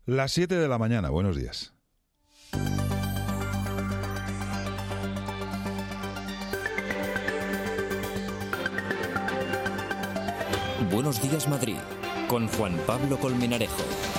Las 7 de la mañana, buenos días. Buenos días, Madrid, con Juan Pablo Colmenarejo.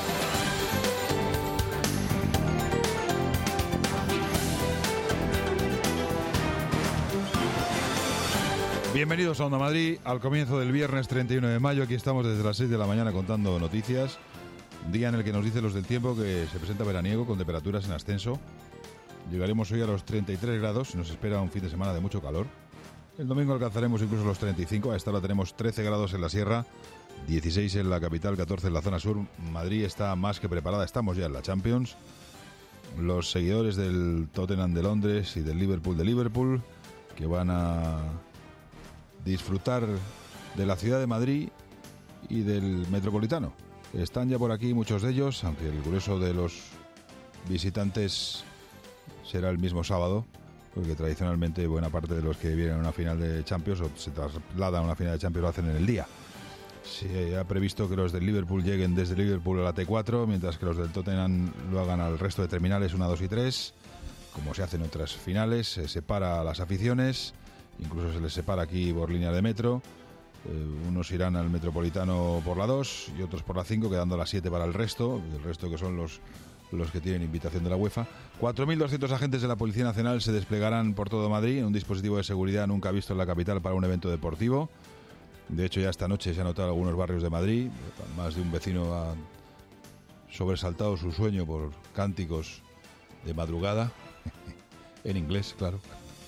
Bienvenidos a Onda Madrid, al comienzo del viernes 31 de mayo. Aquí estamos desde las 6 de la mañana contando noticias. Día en el que nos dicen los del tiempo que se presenta veraniego con temperaturas en ascenso. Llegaremos hoy a los 33 grados y nos espera un fin de semana de mucho calor. El domingo alcanzaremos incluso los 35. A esta hora tenemos 13 grados en la sierra, 16 en la capital, 14 en la zona sur. Madrid está más que preparada, estamos ya en la Champions. Los seguidores del Tottenham de Londres y del Liverpool de Liverpool, que van a disfrutar de la ciudad de Madrid y del Metropolitano. Están ya por aquí muchos de ellos, aunque el grueso de los visitantes será el mismo sábado, porque tradicionalmente buena parte de los que vienen a una final de Champions o se trasladan a una final de Champions lo hacen en el día. Se ha previsto que los del Liverpool lleguen desde Liverpool a la T4, mientras que los del Tottenham lo hagan al resto de terminales 1, 2 y 3, como se hace en otras finales. Se separa a las aficiones, incluso se les separa aquí por línea de metro. Unos irán al Metropolitano por la 2 y otros por la 5, quedando la 7 para el resto que son los que tienen invitación de la UEFA. 4.200 agentes de la Policía Nacional se desplegarán por todo Madrid en un dispositivo de seguridad nunca visto en la capital para un evento deportivo. De hecho, ya esta noche se han notado algunos barrios de Madrid. Más de un vecino ha sobresaltado su sueño por cánticos de madrugada, en inglés, claro.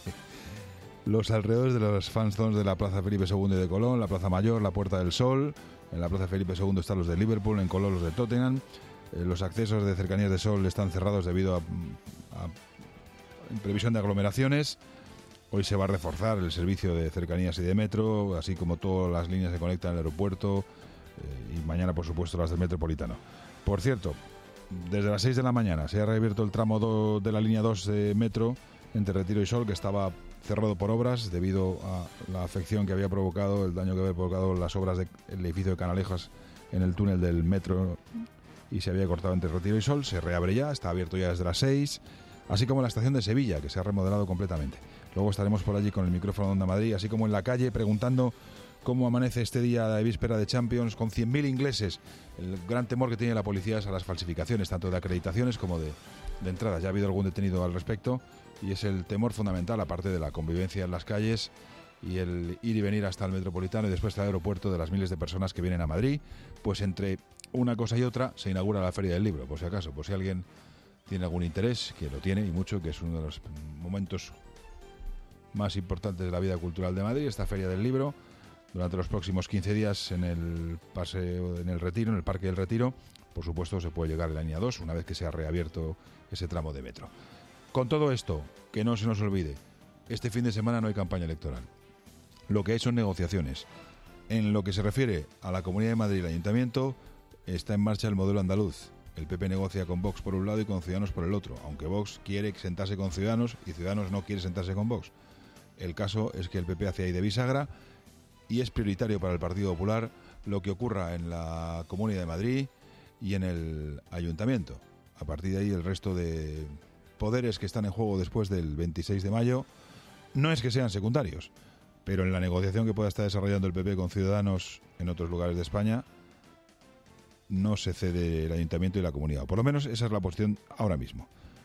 Los alrededores de los fan zones de la Plaza Felipe II de Colón, la Plaza Mayor, la Puerta del Sol. En la Plaza Felipe II están los de Liverpool, en Colón los de Tottenham. Los accesos de Cercanías de Sol están cerrados debido a previsión de aglomeraciones. Hoy se va a reforzar el servicio de cercanías y de metro, así como todas las líneas que conectan el aeropuerto y mañana, por supuesto, las del Metropolitano. Por cierto, desde las 6 de la mañana se ha reabierto el tramo de la línea 2 de metro entre Retiro y Sol, que estaba cerrado por obras debido a la afección que había provocado, el daño que había provocado las obras del edificio de Canalejas en el túnel del metro, y se había cortado entre Retiro y Sol. Se reabre ya, está abierto ya desde las 6, así como la estación de Sevilla, que se ha remodelado completamente. Luego estaremos por allí con el micrófono de Onda Madrid, así como en la calle, preguntando cómo amanece este día de víspera de Champions con 100.000 ingleses. El gran temor que tiene la policía es a las falsificaciones, tanto de acreditaciones como de entradas. Ya ha habido algún detenido al respecto, y es el temor fundamental, aparte de la convivencia en las calles y el ir y venir hasta el Metropolitano y después hasta el aeropuerto de las miles de personas que vienen a Madrid. Pues entre una cosa y otra se inaugura la Feria del Libro, por si acaso, por si alguien tiene algún interés, que lo tiene y mucho, que es uno de los momentos más importantes de la vida cultural de Madrid, esta Feria del Libro, durante los próximos 15 días en el paseo, en el Retiro, en el Parque del Retiro. Por supuesto, se puede llegar a la línea 2 una vez que se ha reabierto ese tramo de metro. Con todo esto, que no se nos olvide, este fin de semana no hay campaña electoral. Lo que hay son negociaciones. En lo que se refiere a la Comunidad de Madrid y el Ayuntamiento, está en marcha el modelo andaluz. El PP negocia con Vox por un lado y con Ciudadanos por el otro, aunque Vox quiere sentarse con Ciudadanos y Ciudadanos no quiere sentarse con Vox. El caso es que el PP hace ahí de bisagra y es prioritario para el Partido Popular lo que ocurra en la Comunidad de Madrid y en el Ayuntamiento. A partir de ahí, el resto de poderes que están en juego después del 26 de mayo no es que sean secundarios, pero en la negociación que pueda estar desarrollando el PP con Ciudadanos en otros lugares de España no se cede el Ayuntamiento y la Comunidad. Por lo menos esa es la posición ahora mismo.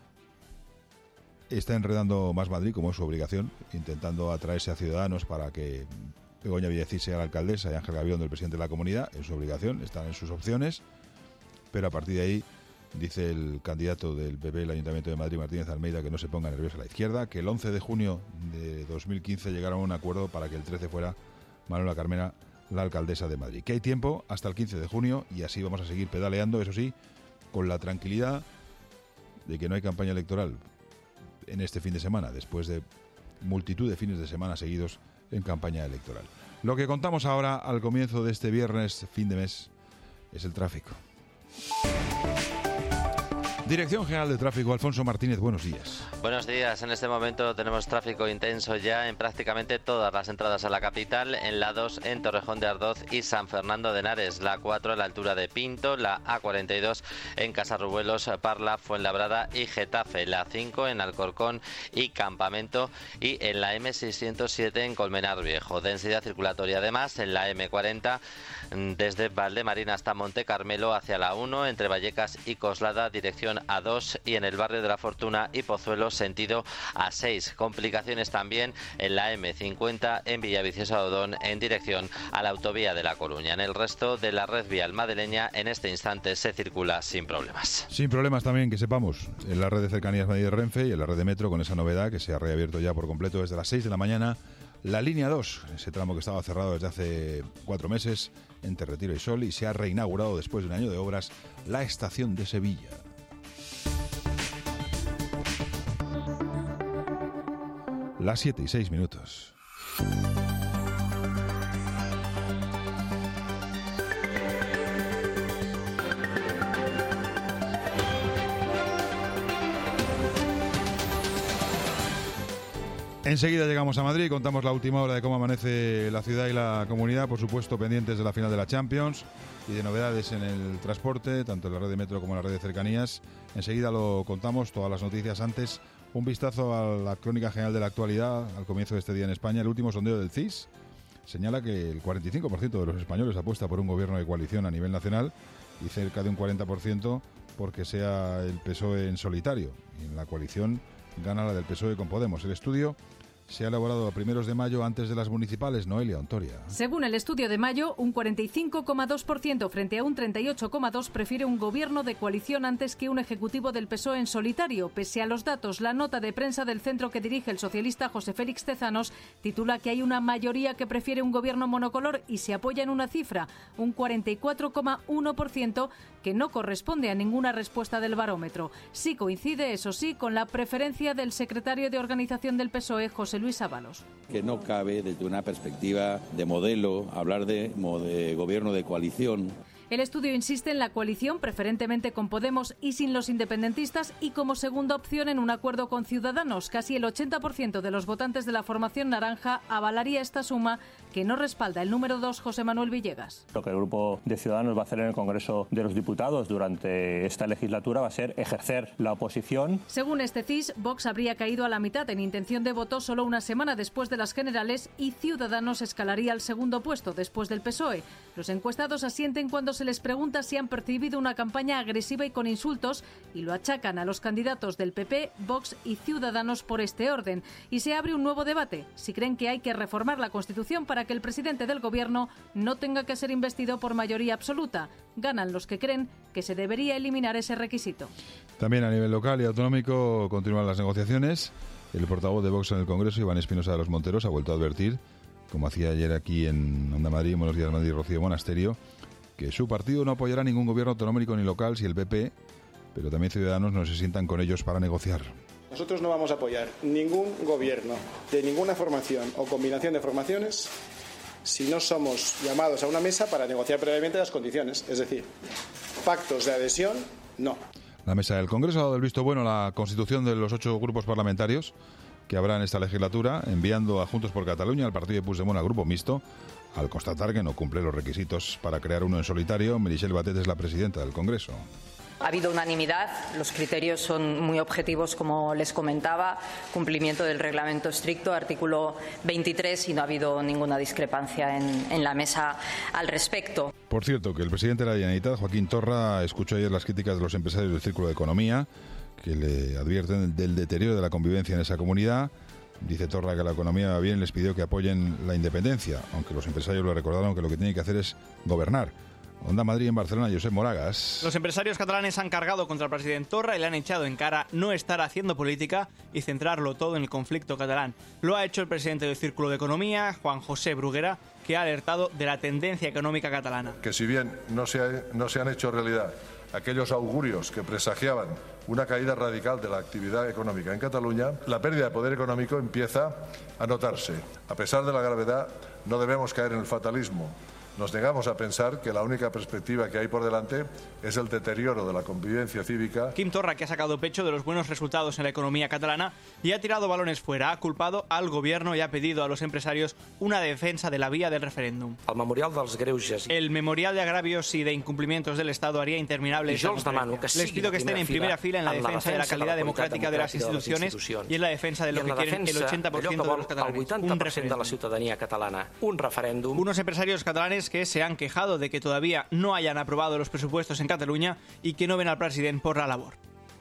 Está enredando Más Madrid, como es su obligación, intentando atraerse a Ciudadanos para que Begoña Villacís sea la alcaldesa y Ángel Gabilondo el presidente de la Comunidad. Es su obligación, están en sus opciones, pero a partir de ahí dice el candidato del PP del Ayuntamiento de Madrid, Martínez Almeida, que no se ponga nerviosa la izquierda, que el 11 de junio de 2015 llegaron a un acuerdo para que el 13 fuera Manuela Carmena la alcaldesa de Madrid. Que hay tiempo hasta el 15 de junio y así vamos a seguir pedaleando, eso sí, con la tranquilidad de que no hay campaña electoral en este fin de semana, después de multitud de fines de semana seguidos en campaña electoral. Lo que contamos ahora, al comienzo de este viernes, fin de mes, es el tráfico. Dirección General de Tráfico, Alfonso Martínez, buenos días. Buenos días. En este momento tenemos tráfico intenso ya en prácticamente todas las entradas a la capital, en la 2 en Torrejón de Ardoz y San Fernando de Henares, la 4 a la altura de Pinto, la A42 en Casarrubuelos, Parla, Fuenlabrada y Getafe, la 5 en Alcorcón y Campamento y en la M607 en Colmenar Viejo. Densidad circulatoria además en la M40 desde Valdemarín hasta Monte Carmelo hacia la 1 entre Vallecas y Coslada, dirección A2 y en el barrio de la Fortuna y Pozuelo sentido A6. Complicaciones también en la M50 en Villaviciosa Odón en dirección a la autovía de La Coruña. En el resto de la red vial madrileña en este instante se circula sin problemas. Sin problemas también, que sepamos, en la red de cercanías Madrid de Renfe y en la red de metro con esa novedad que se ha reabierto ya por completo desde las 6 de la mañana. La línea 2, ese tramo que estaba cerrado desde hace 4 meses entre Retiro y Sol, y se ha reinaugurado después de un año de obras la estación de Sevilla. Las 7:06. Enseguida llegamos a Madrid y contamos la última hora de cómo amanece la ciudad y la comunidad, por supuesto pendientes de la final de la Champions y de novedades en el transporte, tanto en la red de metro como en la red de cercanías. Enseguida lo contamos, todas las noticias. Antes, un vistazo a la crónica general de la actualidad al comienzo de este día en España. El último sondeo del CIS señala que el 45% de los españoles apuesta por un gobierno de coalición a nivel nacional y cerca de un 40% porque sea el PSOE en solitario. Y en la coalición gana la del PSOE con Podemos. El estudio se ha elaborado a primeros de mayo antes de las municipales. Noelia Ontoria. Según el estudio de mayo, un 45,2% frente a un 38,2% prefiere un gobierno de coalición antes que un ejecutivo del PSOE en solitario. Pese a los datos, la nota de prensa del centro que dirige el socialista José Félix Tezanos titula que hay una mayoría que prefiere un gobierno monocolor y se apoya en una cifra, un 44,1%, que no corresponde a ninguna respuesta del barómetro. Sí coincide, eso sí, con la preferencia del secretario de organización del PSOE, José Luis Ábalos. Que no cabe, desde una perspectiva de modelo, hablar de gobierno de coalición. El estudio insiste en la coalición, preferentemente con Podemos y sin los independentistas, y como segunda opción en un acuerdo con Ciudadanos. Casi el 80% de los votantes de la formación naranja avalaría esta suma, que no respalda el número 2, José Manuel Villegas. Lo que el Grupo de Ciudadanos va a hacer en el Congreso de los Diputados durante esta legislatura va a ser ejercer la oposición. Según este CIS, Vox habría caído a la mitad en intención de voto solo una semana después de las generales y Ciudadanos escalaría al segundo puesto después del PSOE. Los encuestados asienten cuando se les pregunta si han percibido una campaña agresiva y con insultos y lo achacan a los candidatos del PP, Vox y Ciudadanos por este orden. Y se abre un nuevo debate, si creen que hay que reformar la Constitución para que el presidente del Gobierno no tenga que ser investido por mayoría absoluta. Ganan los que creen que se debería eliminar ese requisito. También a nivel local y autonómico continúan las negociaciones. El portavoz de Vox en el Congreso, Iván Espinosa de los Monteros, ha vuelto a advertir, como hacía ayer aquí en Onda Madrid, Buenos Días Madrid, Rocío Monasterio, que su partido no apoyará ningún gobierno autonómico ni local si el PP, pero también Ciudadanos, no se sientan con ellos para negociar. Nosotros no vamos a apoyar ningún gobierno de ninguna formación o combinación de formaciones si no somos llamados a una mesa para negociar previamente las condiciones. Es decir, pactos de adhesión, no. La mesa del Congreso ha dado el visto bueno a la constitución de los 8 grupos parlamentarios que habrá en esta legislatura, enviando a Juntos por Cataluña al partido de Puigdemont al grupo mixto, al constatar que no cumple los requisitos para crear uno en solitario. Meritxell Batet es la presidenta del Congreso. Ha habido unanimidad, los criterios son muy objetivos, como les comentaba, cumplimiento del reglamento estricto, artículo 23, y no ha habido ninguna discrepancia en la mesa al respecto. Por cierto, que el presidente de la Generalitat, Joaquín Torra, escuchó ayer las críticas de los empresarios del Círculo de Economía, que le advierten del deterioro de la convivencia en esa comunidad. Dice Torra que la economía va bien, les pidió que apoyen la independencia, aunque los empresarios le recordaron que lo que tiene que hacer es gobernar. Onda Madrid en Barcelona, Josep Moragas. Los empresarios catalanes han cargado contra el presidente Torra y le han echado en cara no estar haciendo política y centrarlo todo en el conflicto catalán. Lo ha hecho el presidente del Círculo de Economía, Juan José Bruguera, que ha alertado de la tendencia económica catalana. Que si bien no se han hecho realidad aquellos augurios que presagiaban una caída radical de la actividad económica en Cataluña, la pérdida de poder económico empieza a notarse. A pesar de la gravedad, no debemos caer en el fatalismo Nos negamos a pensar que la única perspectiva que hay por delante es el deterioro de la convivencia cívica. Quim Torra, que ha sacado pecho de los buenos resultados en la economía catalana y ha tirado balones fuera, ha culpado al gobierno y ha pedido a los empresarios una defensa de la vía del referéndum. El memorial de agravios y de incumplimientos del Estado haría interminable esta conferencia. Les pido que estén en primera fila en la defensa de la calidad democrática de las instituciones y en la defensa de lo que quieren el 80% de los catalanes, un referéndum. Unos empresarios catalanes que se han quejado de que todavía no hayan aprobado los presupuestos en Cataluña y que no ven al presidente por la labor.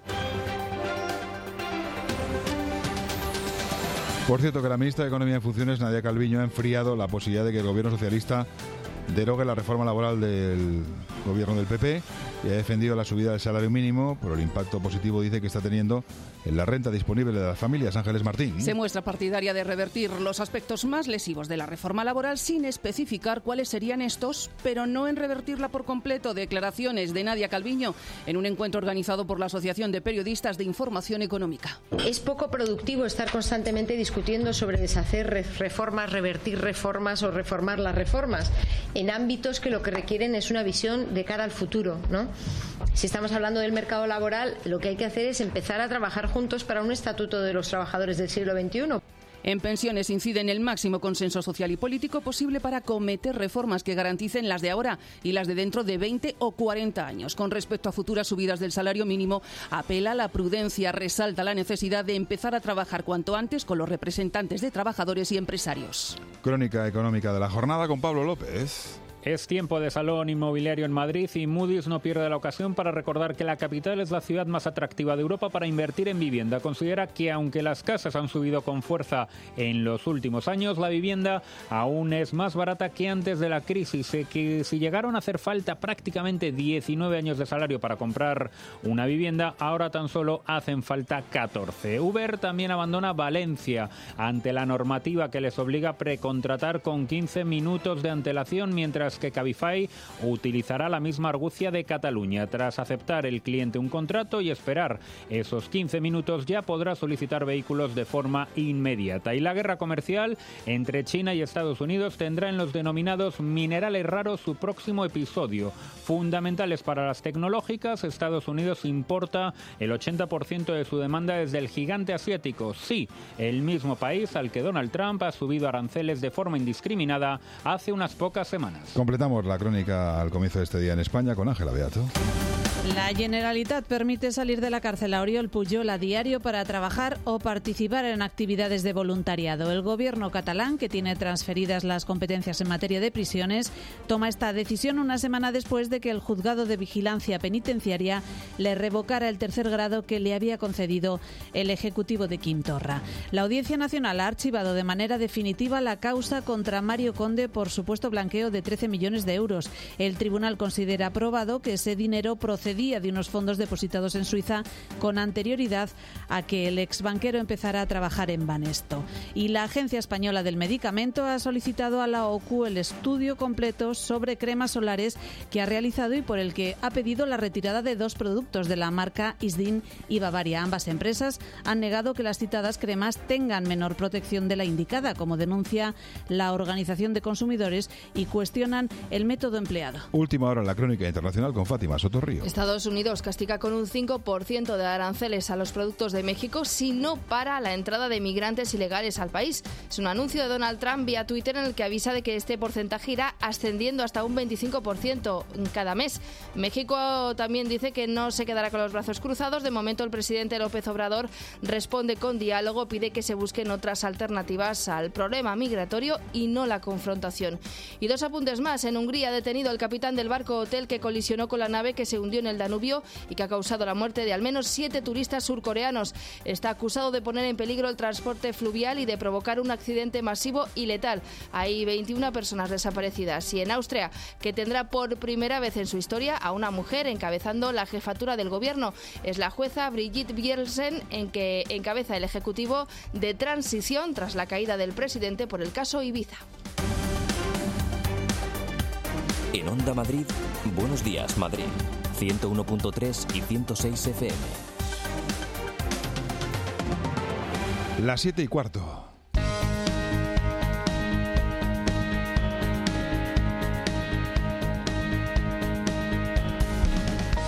Por cierto, que la ministra de Economía en funciones, Nadia Calviño, ha enfriado la posibilidad de que el gobierno socialista derogue la reforma laboral del gobierno del PP y ha defendido la subida del salario mínimo por el impacto positivo, dice, que está teniendo en la renta disponible de las familias. Ángeles Martín. Se muestra partidaria de revertir los aspectos más lesivos de la reforma laboral sin especificar cuáles serían estos, pero no en revertirla por completo. Declaraciones de Nadia Calviño en un encuentro organizado por la Asociación de Periodistas de Información Económica. Es poco productivo estar constantemente discutiendo sobre deshacer reformas, revertir reformas o reformar las reformas en ámbitos que lo que requieren es una visión de cara al futuro, ¿no? Si estamos hablando del mercado laboral, lo que hay que hacer es empezar a trabajar juntos para un estatuto de los trabajadores del siglo XXI. En pensiones incide en el máximo consenso social y político posible para acometer reformas que garanticen las de ahora y las de dentro de 20 o 40 años. Con respecto a futuras subidas del salario mínimo, apela a la prudencia, resalta la necesidad de empezar a trabajar cuanto antes con los representantes de trabajadores y empresarios. Crónica económica de la jornada con Pablo López. Es tiempo de salón inmobiliario en Madrid y Moody's no pierde la ocasión para recordar que la capital es la ciudad más atractiva de Europa para invertir en vivienda. Considera que aunque las casas han subido con fuerza en los últimos años, la vivienda aún es más barata que antes de la crisis, que si llegaron a hacer falta prácticamente 19 años de salario para comprar una vivienda, ahora tan solo hacen falta 14. Uber también abandona Valencia ante la normativa que les obliga a precontratar con 15 minutos de antelación, mientras que Cabify utilizará la misma argucia de Cataluña. Tras aceptar el cliente un contrato y esperar esos 15 minutos, ya podrá solicitar vehículos de forma inmediata. Y la guerra comercial entre China y Estados Unidos tendrá en los denominados minerales raros su próximo episodio. Fundamentales para las tecnológicas, Estados Unidos importa el 80% de su demanda desde el gigante asiático. Sí, el mismo país al que Donald Trump ha subido aranceles de forma indiscriminada hace unas pocas semanas. Completamos la crónica al comienzo de este día en España con Ángela Beato. La Generalitat permite salir de la cárcel a Oriol Pujol a diario para trabajar o participar en actividades de voluntariado. El gobierno catalán, que tiene transferidas las competencias en materia de prisiones, toma esta decisión una semana después de que el Juzgado de Vigilancia Penitenciaria le revocara el tercer grado que le había concedido el Ejecutivo de Quim Torra. La Audiencia Nacional ha archivado de manera definitiva la causa contra Mario Conde por supuesto blanqueo de 13 millones de euros. El tribunal considera probado que ese dinero procedía de unos fondos depositados en Suiza con anterioridad a que el exbanquero empezara a trabajar en Banesto. Y la Agencia Española del Medicamento ha solicitado a la OCU el estudio completo sobre cremas solares que ha realizado y por el que ha pedido la retirada de 2 productos de la marca Isdin y Bavaria. Ambas empresas han negado que las citadas cremas tengan menor protección de la indicada, como denuncia la Organización de Consumidores, y cuestionan el método empleado. Última hora en la crónica internacional con Fátima Sotorrío. Estados Unidos castiga con un 5% de aranceles a los productos de México si no para la entrada de migrantes ilegales al país. Es un anuncio de Donald Trump vía Twitter en el que avisa de que este porcentaje irá ascendiendo hasta un 25% cada mes. México también dice que no se quedará con los brazos cruzados. De momento, el presidente López Obrador responde con diálogo, pide que se busquen otras alternativas al problema migratorio y no la confrontación. Y 2 apuntes más. En Hungría ha detenido el capitán del barco hotel que colisionó con la nave que se hundió en el Danubio y que ha causado la muerte de al menos 7 turistas surcoreanos. Está acusado de poner en peligro el transporte fluvial y de provocar un accidente masivo y letal. Hay 21 personas desaparecidas. Y en Austria, que tendrá por primera vez en su historia a una mujer encabezando la jefatura del gobierno. Es la jueza Brigitte Biersen, en que encabeza el Ejecutivo de transición tras la caída del presidente por el caso Ibiza. En Onda Madrid, Buenos Días Madrid, 101.3 y 106 FM. Las 7:15.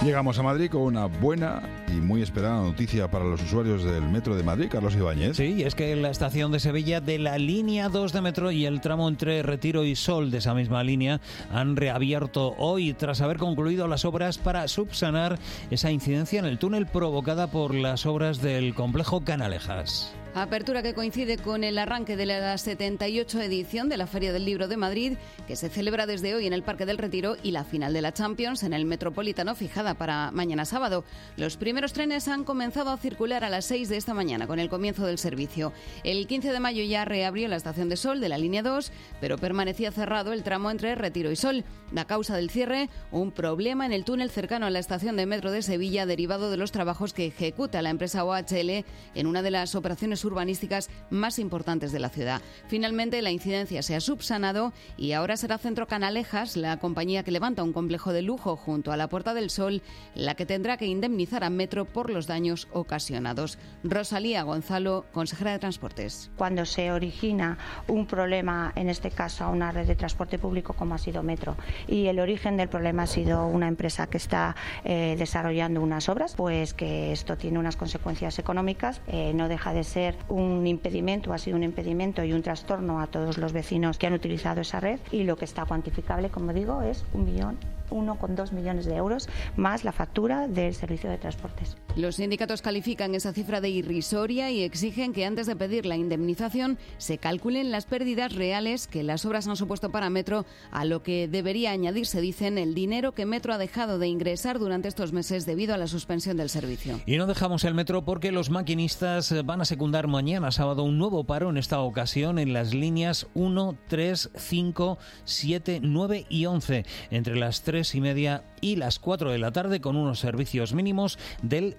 Llegamos a Madrid con una buena y muy esperada noticia para los usuarios del Metro de Madrid, Carlos Ibáñez. Sí, es que la estación de Sevilla de la línea 2 de Metro y el tramo entre Retiro y Sol de esa misma línea han reabierto hoy tras haber concluido las obras para subsanar esa incidencia en el túnel provocada por las obras del complejo Canalejas. Apertura que coincide con el arranque de la 78 edición de la Feria del Libro de Madrid, que se celebra desde hoy en el Parque del Retiro, y la final de la Champions en el Metropolitano, fijada para mañana sábado. Los primeros trenes han comenzado a circular a las 6 de esta mañana, con el comienzo del servicio. El 15 de mayo ya reabrió la estación de Sol de la línea 2, pero permanecía cerrado el tramo entre Retiro y Sol. La causa del cierre, un problema en el túnel cercano a la estación de Metro de Sevilla, derivado de los trabajos que ejecuta la empresa OHL en una de las operaciones urbanísticas más importantes de la ciudad. Finalmente, la incidencia se ha subsanado y ahora será Centro Canalejas, la compañía que levanta un complejo de lujo junto a la Puerta del Sol, la que tendrá que indemnizar a Metro por los daños ocasionados. Rosalía Gonzalo, consejera de Transportes. Cuando se origina un problema, en este caso a una red de transporte público como ha sido Metro, y el origen del problema ha sido una empresa que está desarrollando unas obras, pues que esto tiene unas consecuencias económicas, no deja de ser un impedimento, ha sido un impedimento y un trastorno a todos los vecinos que han utilizado esa red, y lo que está cuantificable, como digo, es 1,2 millones de euros más la factura del servicio de transportes. Los sindicatos califican esa cifra de irrisoria y exigen que antes de pedir la indemnización se calculen las pérdidas reales que las obras han supuesto para Metro, a lo que debería añadirse, dicen, el dinero que Metro ha dejado de ingresar durante estos meses debido a la suspensión del servicio. Y no dejamos el Metro porque los maquinistas van a secundar mañana sábado un nuevo paro, en esta ocasión en las líneas 1, 3, 5, 7, 9 y 11, entre las 3:30 y las 4 de la tarde, con unos servicios mínimos del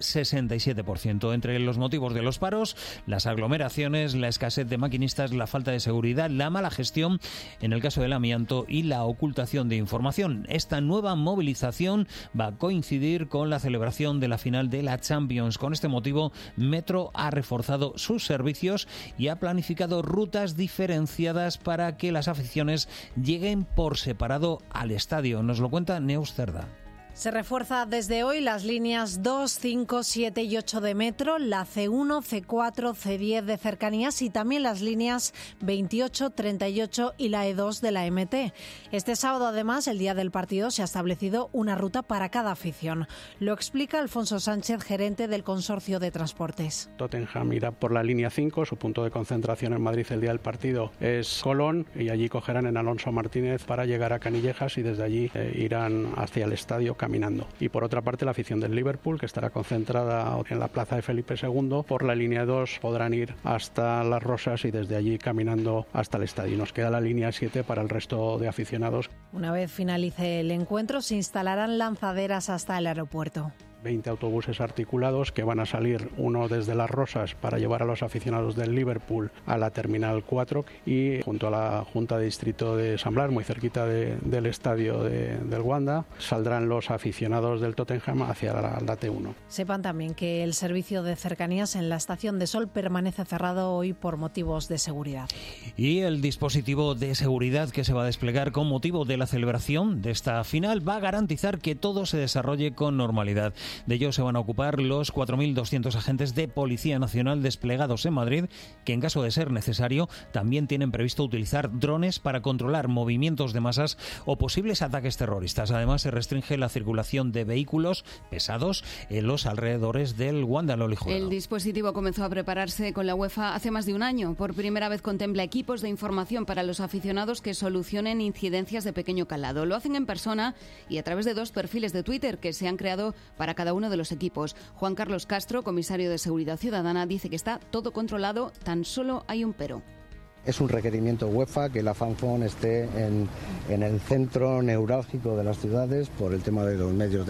67%. Entre los motivos de los paros, las aglomeraciones, la escasez de maquinistas, la falta de seguridad, la mala gestión en el caso del amianto y la ocultación de información. Esta nueva movilización va a coincidir con la celebración de la final de la Champions. Con este motivo, Metro ha reforzado sus servicios y ha planificado rutas diferenciadas para que las aficiones lleguen por separado al estadio. Nos lo cuenta Neus Cerda. Se refuerza desde hoy las líneas 2, 5, 7 y 8 de Metro, la C1, C4, C10 de cercanías y también las líneas 28, 38 y la E2 de la MT. Este sábado, además, el día del partido, se ha establecido una ruta para cada afición. Lo explica Alfonso Sánchez, gerente del Consorcio de Transportes. Tottenham irá por la línea 5, su punto de concentración en Madrid el día del partido es Colón, y allí cogerán en Alonso Martínez para llegar a Canillejas y desde allí irán hacia el estadio caminando. Y por otra parte, la afición del Liverpool, que estará concentrada en la plaza de Felipe II, por la línea 2 podrán ir hasta Las Rosas y desde allí caminando hasta el estadio. Nos queda la línea 7 para el resto de aficionados. Una vez finalice el encuentro, se instalarán lanzaderas hasta el aeropuerto. 20 autobuses articulados que van a salir, uno desde Las Rosas para llevar a los aficionados del Liverpool a la Terminal 4 y junto a la Junta de Distrito de San Blas, muy cerquita del estadio del Wanda, saldrán los aficionados del Tottenham hacia la T1. Sepan también que el servicio de cercanías en la Estación de Sol permanece cerrado hoy por motivos de seguridad. Y el dispositivo de seguridad que se va a desplegar con motivo de la celebración de esta final va a garantizar que todo se desarrolle con normalidad. De ello se van a ocupar los 4.200 agentes de Policía Nacional desplegados en Madrid, que en caso de ser necesario también tienen previsto utilizar drones para controlar movimientos de masas o posibles ataques terroristas. Además, se restringe la circulación de vehículos pesados en los alrededores del Wanda Lolijuelo. El dispositivo comenzó a prepararse con la UEFA hace más de un año. Por primera vez contempla equipos de información para los aficionados que solucionen incidencias de pequeño calado. Lo hacen en persona y a través de 2 perfiles de Twitter que se han creado para cada uno de los equipos. Juan Carlos Castro, comisario de Seguridad Ciudadana, dice que está todo controlado, tan solo hay un pero. Es un requerimiento UEFA que la FanFon esté en el centro neurálgico de las ciudades por el tema de los medios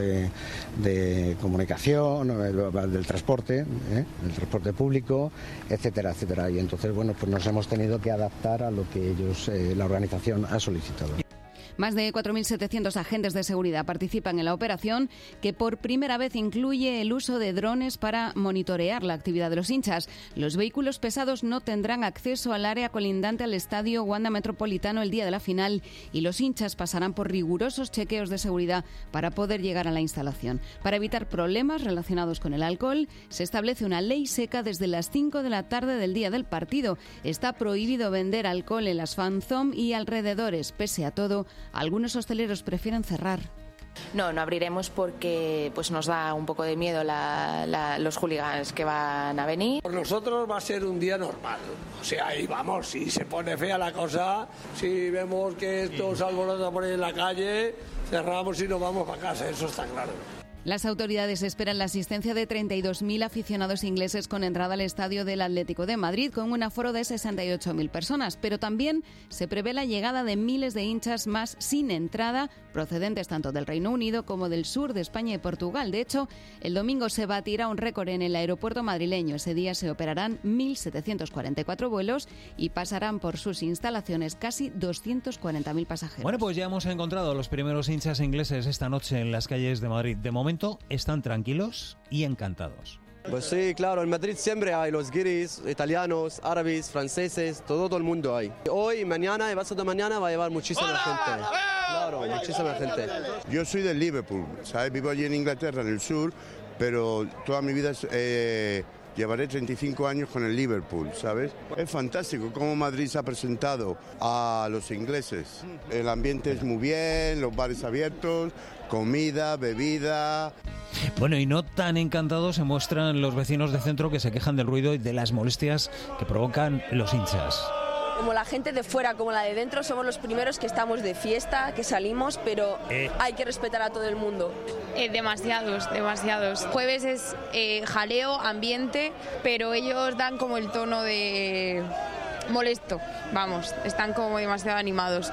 de comunicación, del transporte, el transporte público, etcétera, etcétera. Y entonces, bueno, pues nos hemos tenido que adaptar a lo que ellos, la organización, ha solicitado. Más de 4.700 agentes de seguridad participan en la operación, que por primera vez incluye el uso de drones para monitorear la actividad de los hinchas. Los vehículos pesados no tendrán acceso al área colindante al estadio Wanda Metropolitano el día de la final y los hinchas pasarán por rigurosos chequeos de seguridad para poder llegar a la instalación. Para evitar problemas relacionados con el alcohol, se establece una ley seca desde las 5 de la tarde del día del partido. Está prohibido vender alcohol en las fan zone y alrededores. Pese a todo, algunos hosteleros prefieren cerrar. No abriremos porque pues nos da un poco de miedo los hooligans que van a venir. Por nosotros va a ser un día normal, o sea, ahí vamos, si se pone fea la cosa, si vemos que esto se alborota por ahí en la calle, cerramos y nos vamos para casa, eso está claro. Las autoridades esperan la asistencia de 32.000 aficionados ingleses con entrada al estadio del Atlético de Madrid, con un aforo de 68.000 personas. Pero también se prevé la llegada de miles de hinchas más sin entrada, procedentes tanto del Reino Unido como del sur de España y Portugal. De hecho, el domingo se batirá un récord en el aeropuerto madrileño. Ese día se operarán 1.744 vuelos y pasarán por sus instalaciones casi 240.000 pasajeros. Bueno, pues ya hemos encontrado a los primeros hinchas ingleses esta noche en las calles de Madrid. De momento están tranquilos y encantados. Pues sí, claro, en Madrid siempre hay los guiris, italianos, árabes, franceses, todo el mundo hay. Hoy, mañana y pasado mañana va a llevar muchísima gente. Claro, muchísima gente. Yo soy del Liverpool, ¿sabes? Vivo allí en Inglaterra, en el sur, pero toda mi vida llevaré 35 años con el Liverpool, ¿sabes? Es fantástico cómo Madrid se ha presentado a los ingleses. El ambiente es muy bien, los bares abiertos, comida, bebida. Bueno, y no tan encantados se muestran los vecinos de centro, que se quejan del ruido y de las molestias que provocan los hinchas. Como la gente de fuera como la de dentro, somos los primeros que estamos de fiesta, que salimos, pero hay que respetar a todo el mundo. Demasiados. Jueves es jaleo, ambiente, pero ellos dan como el tono de molesto, vamos, están como demasiado animados.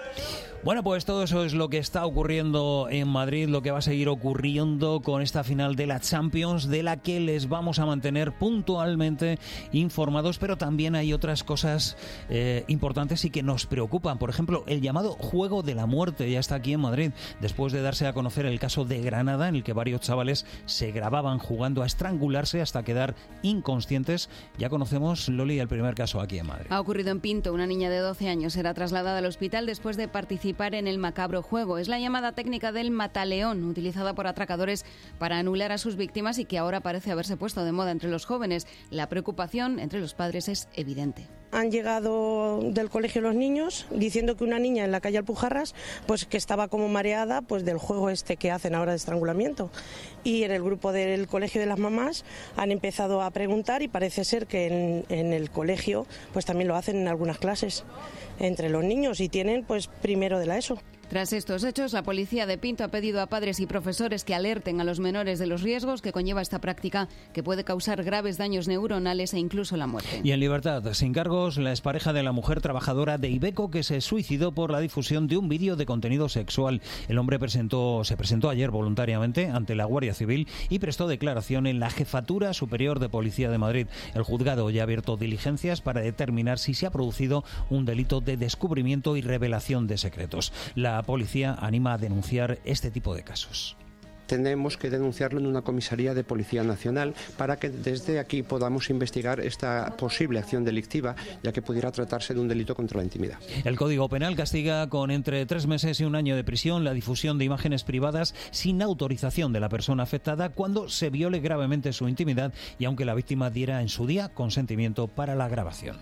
Bueno, pues todo eso es lo que está ocurriendo en Madrid, lo que va a seguir ocurriendo con esta final de la Champions, de la que les vamos a mantener puntualmente informados, pero también hay otras cosas importantes y que nos preocupan. Por ejemplo, el llamado juego de la muerte ya está aquí en Madrid, después de darse a conocer el caso de Granada, en el que varios chavales se grababan jugando a estrangularse hasta quedar inconscientes. Ya conocemos, Loli, el primer caso aquí en Madrid. Ha ocurrido en Pinto. Una niña de 12 años será trasladada al hospital después de participar en el macabro juego. Es la llamada técnica del mataleón, utilizada por atracadores para anular a sus víctimas y que ahora parece haberse puesto de moda entre los jóvenes. La preocupación entre los padres es evidente. Han llegado del colegio los niños diciendo que una niña en la calle Alpujarras pues que estaba como mareada pues del juego este que hacen ahora de estrangulamiento, y en el grupo del colegio de las mamás han empezado a preguntar y parece ser que en el colegio pues también lo hacen en algunas clases entre los niños y tienen pues primero de la ESO. Tras estos hechos, la policía de Pinto ha pedido a padres y profesores que alerten a los menores de los riesgos que conlleva esta práctica, que puede causar graves daños neuronales e incluso la muerte. Y en libertad, sin cargos, la expareja de la mujer trabajadora de Iveco que se suicidó por la difusión de un vídeo de contenido sexual. El hombre se presentó ayer voluntariamente ante la Guardia Civil y prestó declaración en la Jefatura Superior de Policía de Madrid. El juzgado ya ha abierto diligencias para determinar si se ha producido un delito de descubrimiento y revelación de secretos. La policía anima a denunciar este tipo de casos. Tenemos que denunciarlo en una comisaría de Policía Nacional para que desde aquí podamos investigar esta posible acción delictiva, ya que pudiera tratarse de un delito contra la intimidad. El Código Penal castiga con entre 3 meses y 1 año de prisión la difusión de imágenes privadas sin autorización de la persona afectada cuando se viole gravemente su intimidad y aunque la víctima diera en su día consentimiento para la grabación.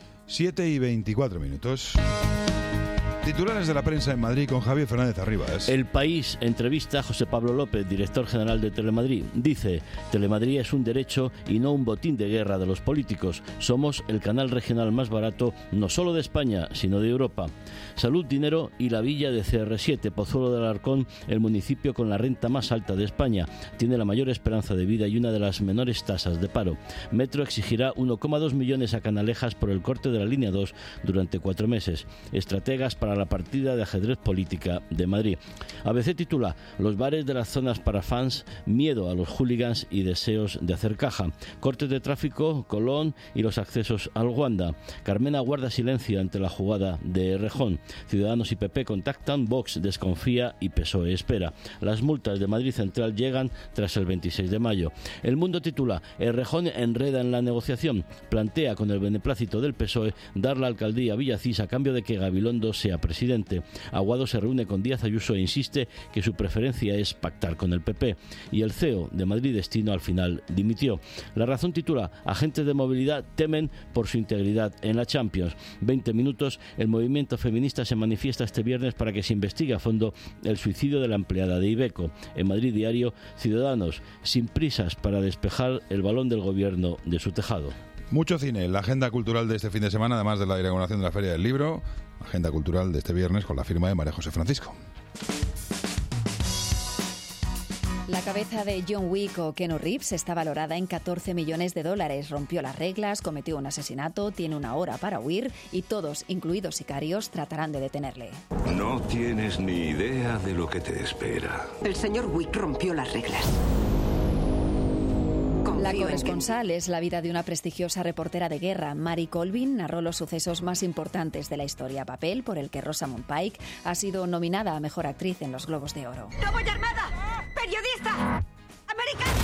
7:24. Titulares de la prensa en Madrid con Javier Fernández Arribas. El País entrevista a José Pablo López, director general de Telemadrid. Dice: Telemadrid es un derecho y no un botín de guerra de los políticos. Somos el canal regional más barato, no solo de España, sino de Europa. Salud, dinero y la villa de CR7, Pozuelo de Alarcón, el municipio con la renta más alta de España. Tiene la mayor esperanza de vida y una de las menores tasas de paro. Metro exigirá 1,2 millones a Canalejas por el corte de la línea 2 durante 4 meses. Estrategas para para la partida de ajedrez política de Madrid. ABC titula: Los bares de las zonas para fans, miedo a los hooligans y deseos de hacer caja. Cortes de tráfico, Colón y los accesos al Wanda. Carmena guarda silencio ante la jugada de Errejón. Ciudadanos y PP contactan, Vox desconfía y PSOE espera. Las multas de Madrid Central llegan tras el 26 de mayo. El Mundo titula: Errejón enreda en la negociación. Plantea con el beneplácito del PSOE dar la alcaldía a Villacís a cambio de que Gabilondo sea presidente. Aguado se reúne con Díaz Ayuso e insiste que su preferencia es pactar con el PP. Y el CEO de Madrid Destino al final dimitió. La Razón titula: Agentes de movilidad temen por su integridad en la Champions. 20 minutos. El movimiento feminista se manifiesta este viernes para que se investigue a fondo el suicidio de la empleada de Iveco. En Madrid Diario, Ciudadanos sin prisas para despejar el balón del gobierno de su tejado. Mucho cine, la agenda cultural de este fin de semana, además de la inauguración de la Feria del Libro, agenda cultural de este viernes con la firma de María José Francisco. La cabeza de John Wick o Keanu Reeves está valorada en $14 millones. Rompió las reglas, cometió un asesinato, tiene una hora para huir y todos, incluidos sicarios, tratarán de detenerle. No tienes ni idea de lo que te espera. El señor Wick rompió las reglas. La corresponsal es la vida de una prestigiosa reportera de guerra. Mary Colvin narró los sucesos más importantes de la historia, papel por el que Rosamund Pike ha sido nominada a Mejor Actriz en los Globos de Oro. ¡No voy armada! ¡Periodista! ¡Americana!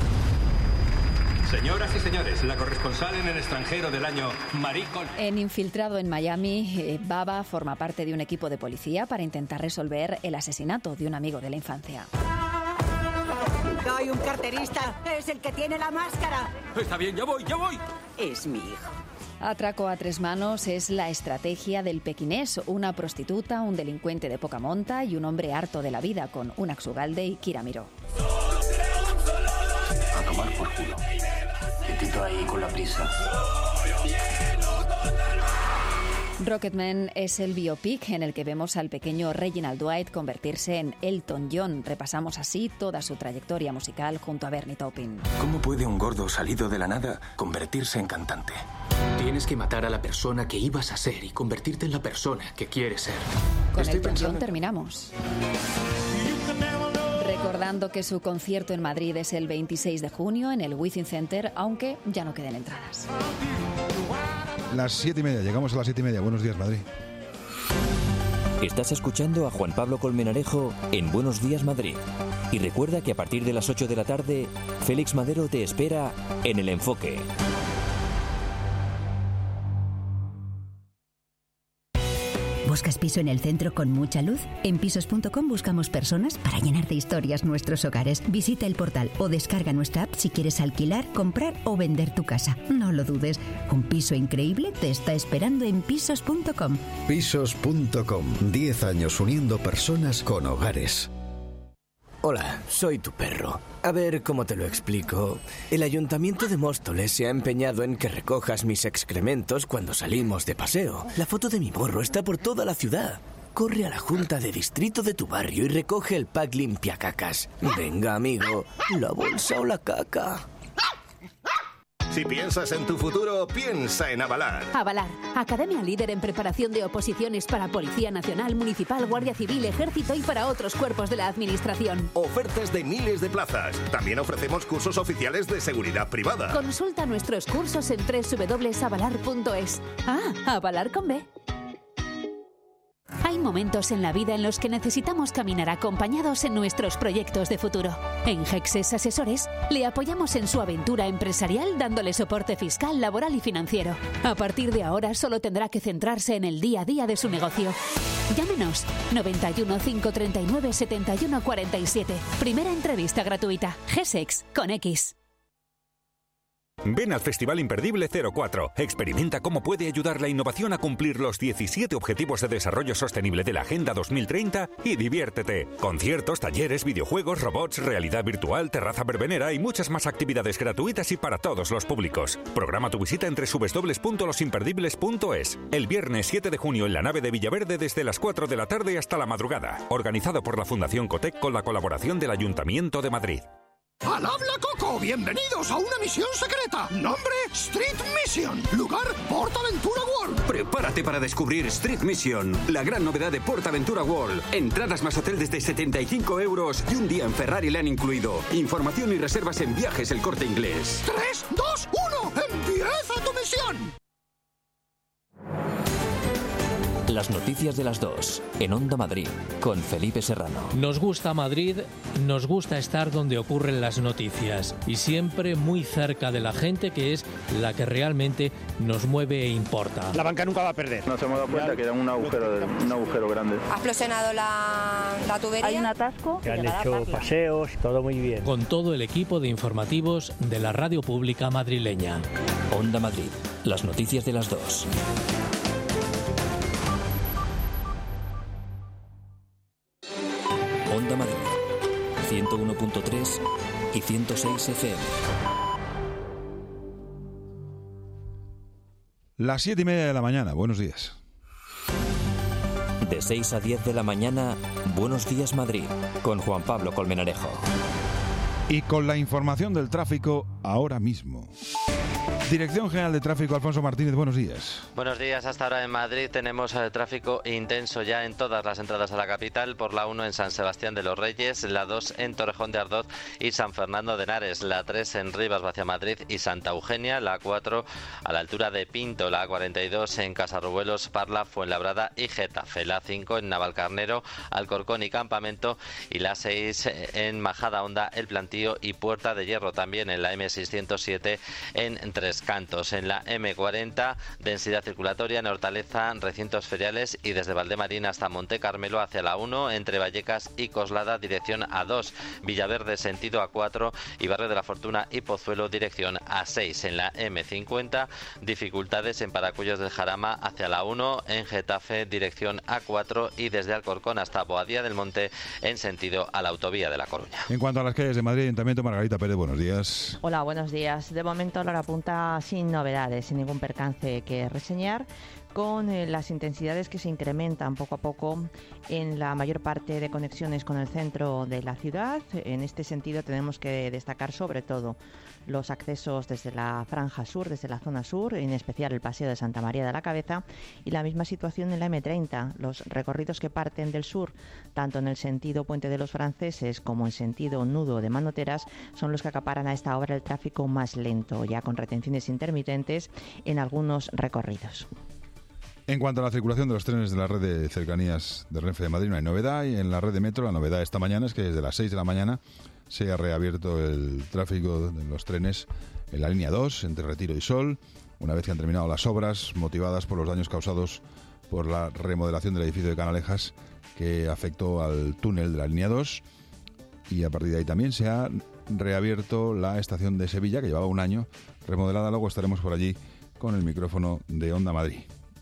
Señoras y señores, la corresponsal en el extranjero del año, Mary Colvin. En Infiltrado en Miami, Baba forma parte de un equipo de policía para intentar resolver el asesinato de un amigo de la infancia. Hay un carterista, es el que tiene la máscara. Está bien, ya voy. Es mi hijo. Atraco a 3 manos es la estrategia del pequinés, una prostituta, un delincuente de poca monta y un hombre harto de la vida con Unax Ugalde y Kira Miró. A tomar por culo. Quietito ahí con la prisa. Rocketman es el biopic en el que vemos al pequeño Reginald Dwight convertirse en Elton John. Repasamos así toda su trayectoria musical junto a Bernie Taupin. ¿Cómo puede un gordo salido de la nada convertirse en cantante? Tienes que matar a la persona que ibas a ser y convertirte en la persona que quieres ser. Con Elton John terminamos. Recordando que su concierto en Madrid es el 26 de junio en el Within Center, aunque ya no queden entradas. Las 7:30, llegamos a las 7:30. Buenos días, Madrid. Estás escuchando a Juan Pablo Colmenarejo en Buenos Días, Madrid. Y recuerda que a partir de las 8 de la tarde, Félix Madero te espera en El Enfoque. ¿Buscas piso en el centro con mucha luz? En pisos.com buscamos personas para llenar de historias nuestros hogares. Visita el portal o descarga nuestra app si quieres alquilar, comprar o vender tu casa. No lo dudes, un piso increíble te está esperando en pisos.com. Pisos.com, 10 años uniendo personas con hogares. Hola, soy tu perro. A ver cómo te lo explico. El Ayuntamiento de Móstoles se ha empeñado en que recojas mis excrementos cuando salimos de paseo. La foto de mi morro está por toda la ciudad. Corre a la junta de distrito de tu barrio y recoge el pack limpiacacas. Venga, amigo, la bolsa o la caca. Si piensas en tu futuro, piensa en Avalar. Avalar, academia líder en preparación de oposiciones para Policía Nacional, Municipal, Guardia Civil, Ejército y para otros cuerpos de la Administración. Ofertas de miles de plazas. También ofrecemos cursos oficiales de seguridad privada. Consulta nuestros cursos en www.avalar.es. Avalar con B. Hay momentos en la vida en los que necesitamos caminar acompañados en nuestros proyectos de futuro. En Gexes Asesores le apoyamos en su aventura empresarial dándole soporte fiscal, laboral y financiero. A partir de ahora solo tendrá que centrarse en el día a día de su negocio. Llámenos 91 539 71 47. Primera entrevista gratuita. Gesex con X. Ven al Festival Imperdible 04. Experimenta cómo puede ayudar la innovación a cumplir los 17 Objetivos de Desarrollo Sostenible de la Agenda 2030 y diviértete. Conciertos, talleres, videojuegos, robots, realidad virtual, terraza verbenera y muchas más actividades gratuitas y para todos los públicos. Programa tu visita en www.losimperdibles.es. El viernes 7 de junio en la nave de Villaverde desde las 4 de la tarde hasta la madrugada. Organizado por la Fundación Cotec con la colaboración del Ayuntamiento de Madrid. Al habla Coco, bienvenidos a una misión secreta. Nombre, Street Mission. Lugar, PortAventura World. Prepárate para descubrir Street Mission, la gran novedad de PortAventura World. Entradas más hotel desde 75 € y un día en Ferrari le han incluido. Información y reservas en Viajes El Corte Inglés. 3, 2, 1, empieza tu misión. Las noticias de las 2 en Onda Madrid con Felipe Serrano. Nos gusta Madrid, nos gusta estar donde ocurren las noticias y siempre muy cerca de la gente, que es la que realmente nos mueve e importa. La banca nunca va a perder. Nos hemos dado cuenta que era un agujero grande. Ha explosionado la tubería. Hay un atasco. Que han hecho paseos, todo muy bien. Con todo el equipo de informativos de la radio pública madrileña. Onda Madrid, las noticias de las 2. Onda Madrid, 101.3 y 106 FM. Las 7:30 de la mañana, buenos días. De 6 a 10 de la mañana, Buenos Días Madrid, con Juan Pablo Colmenarejo. Y con la información del tráfico ahora mismo. Dirección General de Tráfico, Alfonso Martínez, buenos días. Buenos días. Hasta ahora en Madrid tenemos tráfico intenso ya en todas las entradas a la capital, por la 1 en San Sebastián de los Reyes, la 2 en Torrejón de Ardoz y San Fernando de Henares, la 3 en Rivas hacia Madrid y Santa Eugenia, la 4 a la altura de Pinto, la 42 en Casarruelos, Parla, Fuenlabrada y Getafe, la 5 en Navalcarnero, Alcorcón y Campamento y la 6 en Majadahonda, El Plantío y Puerta de Hierro, también en la M607 en Tres Cantos. En la M40, densidad circulatoria en Hortaleza, recintos feriales y desde Valdemarín hasta Monte Carmelo hacia la 1, entre Vallecas y Coslada, dirección A2, Villaverde sentido A4 y Barrio de la Fortuna y Pozuelo, dirección A6. En la M50, dificultades en Paracuellos del Jarama hacia la 1, en Getafe, dirección A4 y desde Alcorcón hasta Boadía del Monte en sentido a la autovía de La Coruña. En cuanto a las calles de Madrid, Ayuntamiento, Margarita Pérez, buenos días. Hola, buenos días. De momento la hora punta sin novedades, sin ningún percance que reseñar, con las intensidades que se incrementan poco a poco en la mayor parte de conexiones con el centro de la ciudad. En este sentido tenemos que destacar sobre todo los accesos desde la franja sur, desde la zona sur, en especial el Paseo de Santa María de la Cabeza, y la misma situación en la M30. Los recorridos que parten del sur, tanto en el sentido Puente de los Franceses como en sentido Nudo de Manoteras, son los que acaparan a esta hora el tráfico más lento, ya con retenciones intermitentes en algunos recorridos. En cuanto a la circulación de los trenes de la red de cercanías de Renfe de Madrid, no hay novedad. Y en la red de metro, la novedad esta mañana es que desde las 6 de la mañana se ha reabierto el tráfico de los trenes en la línea 2, entre Retiro y Sol, una vez que han terminado las obras motivadas por los daños causados por la remodelación del edificio de Canalejas, que afectó al túnel de la línea 2. Y a partir de ahí también se ha reabierto la estación de Sevilla, que llevaba un año remodelada. Luego estaremos por allí con el micrófono de Onda Madrid.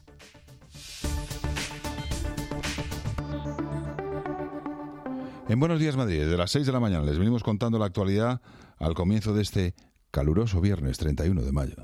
En Buenos Días Madrid, desde las 6 de la mañana, les venimos contando la actualidad al comienzo de este caluroso viernes 31 de mayo.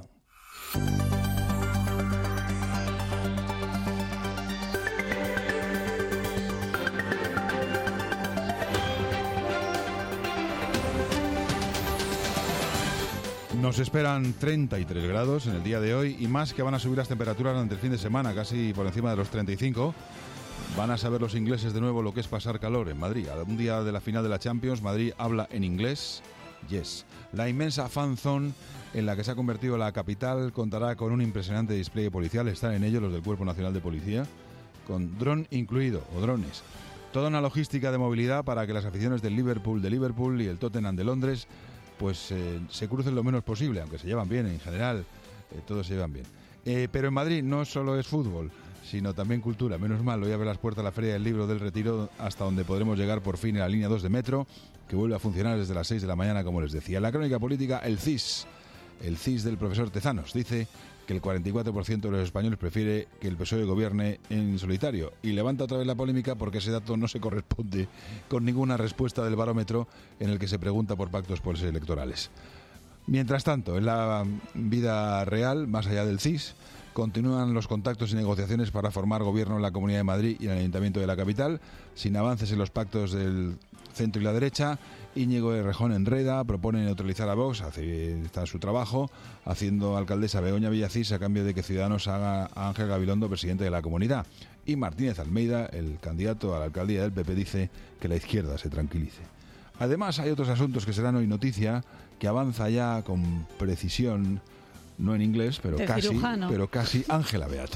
Nos esperan 33 grados en el día de hoy y más, que van a subir las temperaturas durante el fin de semana, casi por encima de los 35. Van a saber los ingleses de nuevo lo que es pasar calor en Madrid. A un día de la final de la Champions, Madrid habla en inglés. Yes. La inmensa fan zone en la que se ha convertido la capital contará con un impresionante despliegue policial. Están en ello los del Cuerpo Nacional de Policía, con dron incluido, o drones. Toda una logística de movilidad para que las aficiones del Liverpool y el Tottenham de Londres pues se crucen lo menos posible, aunque se llevan bien en general, todos se llevan bien. Pero en Madrid no solo es fútbol, sino también cultura. Menos mal, hoy abre las puertas la Feria del Libro del Retiro, hasta donde podremos llegar por fin en la línea 2 de metro, que vuelve a funcionar desde las 6 de la mañana, como les decía. En la crónica política, el CIS del profesor Tezanos, dice que el 44% de los españoles prefiere que el PSOE gobierne en solitario, y levanta otra vez la polémica porque ese dato no se corresponde con ninguna respuesta del barómetro en el que se pregunta por pactos electorales. Mientras tanto, en la vida real, más allá del CIS, continúan los contactos y negociaciones para formar gobierno en la Comunidad de Madrid y en el Ayuntamiento de la capital, sin avances en los pactos del centro y la derecha, Íñigo Errejón Enreda propone neutralizar a Vox, está en su trabajo, haciendo alcaldesa Begoña Villacís a cambio de que Ciudadanos haga a Ángel Gabilondo presidente de la comunidad. Y Martínez Almeida, el candidato a la alcaldía del PP, dice que la izquierda se tranquilice. Además, hay otros asuntos que serán hoy noticia, que avanza ya con precisión, no en inglés, pero casi Ángela Beato.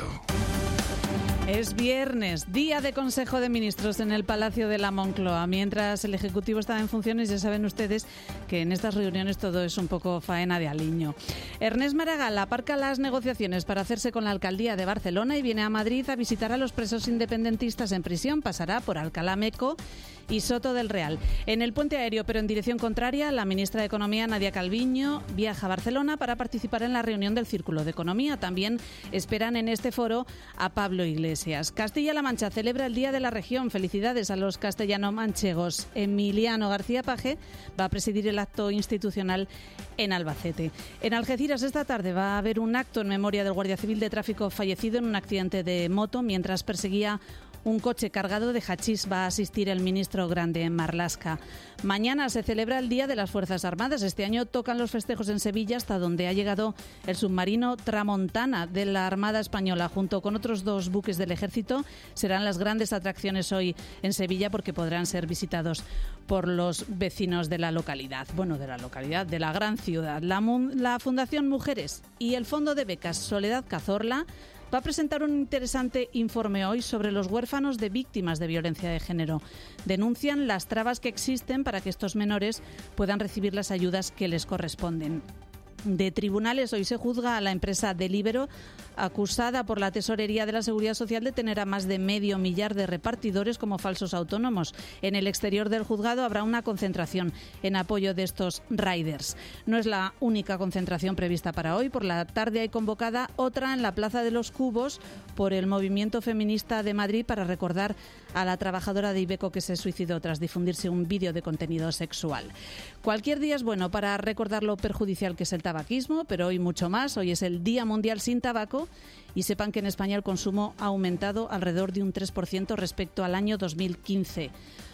Es viernes, día de Consejo de Ministros en el Palacio de la Moncloa. Mientras el Ejecutivo estaba en funciones, ya saben ustedes que en estas reuniones todo es un poco faena de aliño. Ernest Maragall aparca las negociaciones para hacerse con la alcaldía de Barcelona y viene a Madrid a visitar a los presos independentistas en prisión. Pasará por Alcalá Meco y Soto del Real. En el puente aéreo, pero en dirección contraria, la ministra de Economía, Nadia Calviño, viaja a Barcelona para participar en la reunión del Círculo de Economía. También esperan en este foro a Pablo Iglesias. Castilla-La Mancha celebra el Día de la Región. Felicidades a los castellano-manchegos. Emiliano García Paje va a presidir el acto institucional en Albacete. En Algeciras esta tarde va a haber un acto en memoria del guardia civil de tráfico fallecido en un accidente de moto mientras perseguía un coche cargado de hachís. Va a asistir el ministro Grande en Marlaska. Mañana se celebra el Día de las Fuerzas Armadas. Este año tocan los festejos en Sevilla, hasta donde ha llegado el submarino Tramontana de la Armada Española. Junto con otros 2 buques del Ejército, serán las grandes atracciones hoy en Sevilla, porque podrán ser visitados por los vecinos de la localidad. Bueno, de la gran ciudad. La Fundación Mujeres y el Fondo de Becas Soledad Cazorla va a presentar un interesante informe hoy sobre los huérfanos de víctimas de violencia de género. Denuncian las trabas que existen para que estos menores puedan recibir las ayudas que les corresponden. De tribunales, hoy se juzga a la empresa Deliveroo, acusada por la Tesorería de la Seguridad Social de tener a más de 500.000 de repartidores como falsos autónomos. En el exterior del juzgado habrá una concentración en apoyo de estos riders. No es la única concentración prevista para hoy. Por la tarde hay convocada otra en la Plaza de los Cubos por el Movimiento Feminista de Madrid para recordar a la trabajadora de Iveco que se suicidó tras difundirse un vídeo de contenido sexual. Cualquier día es bueno para recordar lo perjudicial que es el tabaquismo, pero hoy mucho más. Hoy es el Día Mundial sin Tabaco y sepan que en España el consumo ha aumentado alrededor de un 3% respecto al año 2015.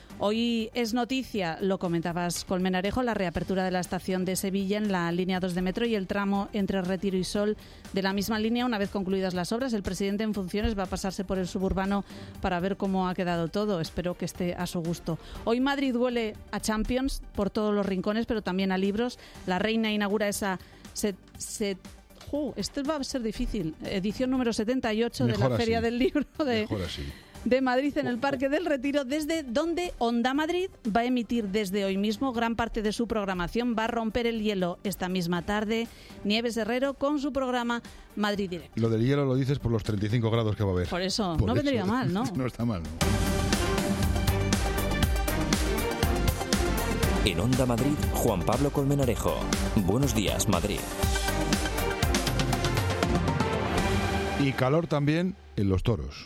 Hoy es noticia, lo comentabas Colmenarejo, la reapertura de la estación de Sevilla en la línea 2 de metro y el tramo entre Retiro y Sol de la misma línea. Una vez concluidas las obras, el presidente en funciones va a pasarse por el suburbano para ver cómo ha quedado todo. Espero que esté a su gusto. Hoy Madrid huele a Champions por todos los rincones, pero también a libros. La Reina inaugura esa... Esto va a ser difícil. Edición número 78 de la Feria del Libro de Madrid en el Parque del Retiro, desde donde Onda Madrid va a emitir desde hoy mismo gran parte de su programación. Va a romper el hielo esta misma tarde Nieves Herrero con su programa Madrid Directo. Lo del hielo lo dices por los 35 grados que va a haber. Por eso, no vendría mal, ¿no? No está mal, ¿no? En Onda Madrid, Juan Pablo Colmenarejo. Buenos días, Madrid. Y calor también en Los Toros.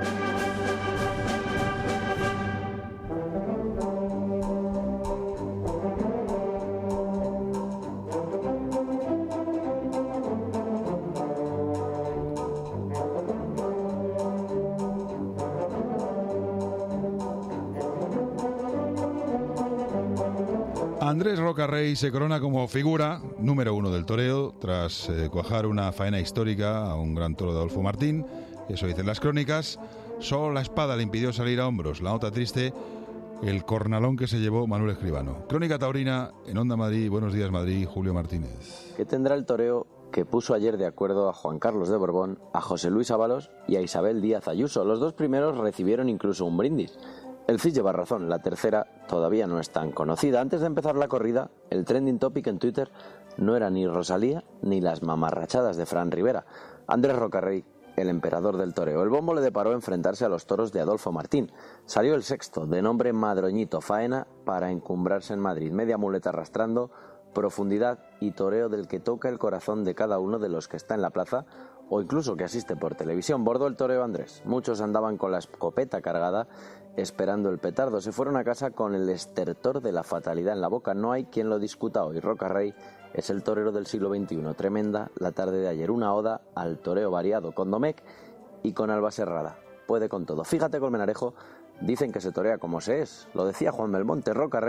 Andrés Rocarrey se corona como figura número 1 del toreo tras cuajar una faena histórica a un gran toro de Adolfo Martín. Eso dicen las crónicas. Solo la espada le impidió salir a hombros. La nota triste, el cornalón que se llevó Manuel Escribano. Crónica taurina en Onda Madrid. Buenos días, Madrid. Julio Martínez. ¿Qué tendrá el toreo que puso ayer de acuerdo a Juan Carlos de Borbón, a José Luis Ábalos y a Isabel Díaz Ayuso? Los 2 primeros recibieron incluso un brindis. El Cid lleva razón, la tercera todavía no es tan conocida. Antes de empezar la corrida, el trending topic en Twitter no era ni Rosalía ni las mamarrachadas de Fran Rivera. Andrés Rocarrey, el emperador del toreo. El bombo le deparó enfrentarse a los toros de Adolfo Martín. Salió el sexto, de nombre Madroñito Faena, para encumbrarse en Madrid. Media muleta arrastrando, profundidad y toreo del que toca el corazón de cada uno de los que está en la plaza o incluso que asiste por televisión. Bordó el toreo Andrés. Muchos andaban con la escopeta cargada esperando el petardo. Se fueron a casa con el estertor de la fatalidad en la boca. No hay quien lo discuta hoy. Rocarrey es el torero del siglo XXI. Tremenda la tarde de ayer. Una oda al toreo variado con Domecq y con Alba Serrada. Puede con todo. Fíjate, Colmenarejo, dicen que se torea como se es. Lo decía Juan Belmonte. Rocarrey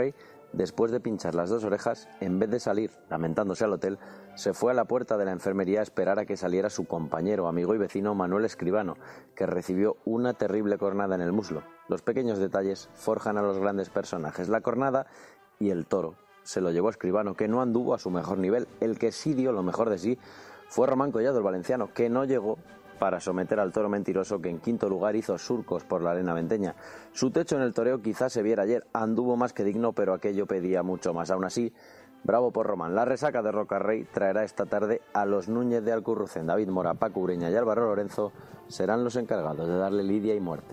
después de pinchar las 2 orejas, en vez de salir, lamentándose al hotel, se fue a la puerta de la enfermería a esperar a que saliera su compañero, amigo y vecino Manuel Escribano, que recibió una terrible cornada en el muslo. Los pequeños detalles forjan a los grandes personajes. La cornada y el toro se lo llevó Escribano, que no anduvo a su mejor nivel. El que sí dio lo mejor de sí fue Román Collado, el valenciano, que no llegó para someter al toro mentiroso, que en quinto lugar hizo surcos por la arena venteña. Su techo en el toreo quizás se viera ayer, anduvo más que digno, pero aquello pedía mucho más. Aún así, bravo por Román. La resaca de Rocarrey traerá esta tarde a los Núñez de Alcurrucén. David Mora, Paco Ureña y Álvaro Lorenzo serán los encargados de darle lidia y muerte.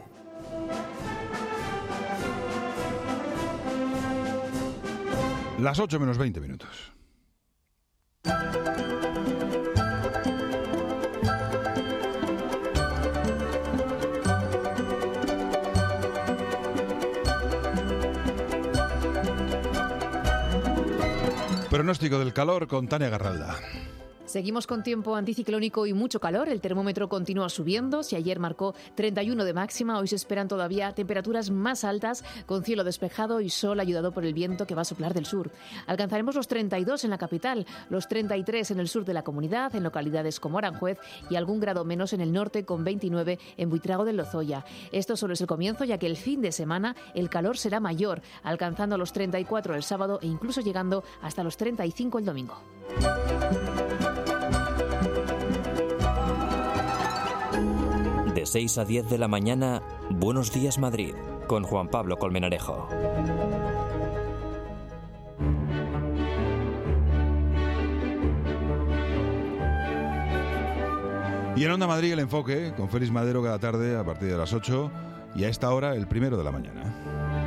Las 8 menos 20 minutos. Pronóstico del calor con Tania Garralda. Seguimos con tiempo anticiclónico y mucho calor. El termómetro continúa subiendo. Si ayer marcó 31 de máxima, hoy se esperan todavía temperaturas más altas, con cielo despejado y sol ayudado por el viento que va a soplar del sur. Alcanzaremos los 32 en la capital, los 33 en el sur de la comunidad, en localidades como Aranjuez, y algún grado menos en el norte, con 29 en Buitrago del Lozoya. Esto solo es el comienzo, ya que el fin de semana el calor será mayor, alcanzando los 34 el sábado e incluso llegando hasta los 35 el domingo. De 6 a 10 de la mañana, Buenos Días Madrid, con Juan Pablo Colmenarejo. Y en Onda Madrid el enfoque, con Félix Madero cada tarde a partir de las 8 y a esta hora el 1 de la mañana.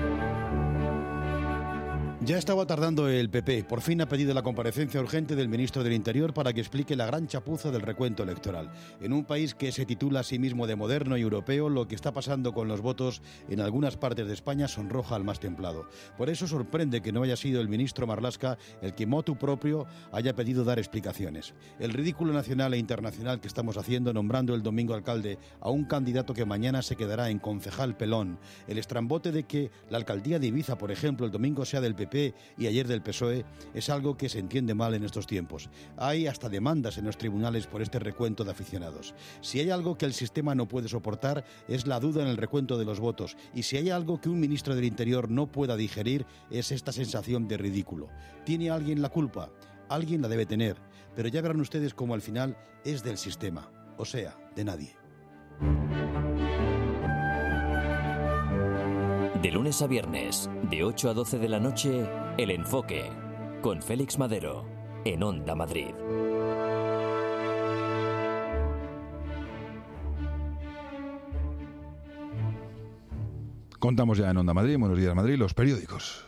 Ya estaba tardando el PP. Por fin ha pedido la comparecencia urgente del ministro del Interior para que explique la gran chapuza del recuento electoral. En un país que se titula a sí mismo de moderno y europeo, lo que está pasando con los votos en algunas partes de España sonroja al más templado. Por eso sorprende que no haya sido el ministro Marlaska el que motu propio haya pedido dar explicaciones. El ridículo nacional e internacional que estamos haciendo nombrando el domingo alcalde a un candidato que mañana se quedará en concejal pelón. El estrambote de que la alcaldía de Ibiza, por ejemplo, el domingo sea del PP y ayer del PSOE, es algo que se entiende mal en estos tiempos. Hay hasta demandas en los tribunales por este recuento de aficionados. Si hay algo que el sistema no puede soportar, es la duda en el recuento de los votos. Y si hay algo que un ministro del Interior no pueda digerir, es esta sensación de ridículo. ¿Tiene alguien la culpa? Alguien la debe tener. Pero ya verán ustedes cómo al final es del sistema, o sea, de nadie. De lunes a viernes, de 8 a 12 de la noche, El Enfoque, con Félix Madero, en Onda Madrid. Contamos ya en Onda Madrid, Buenos Días Madrid, los periódicos.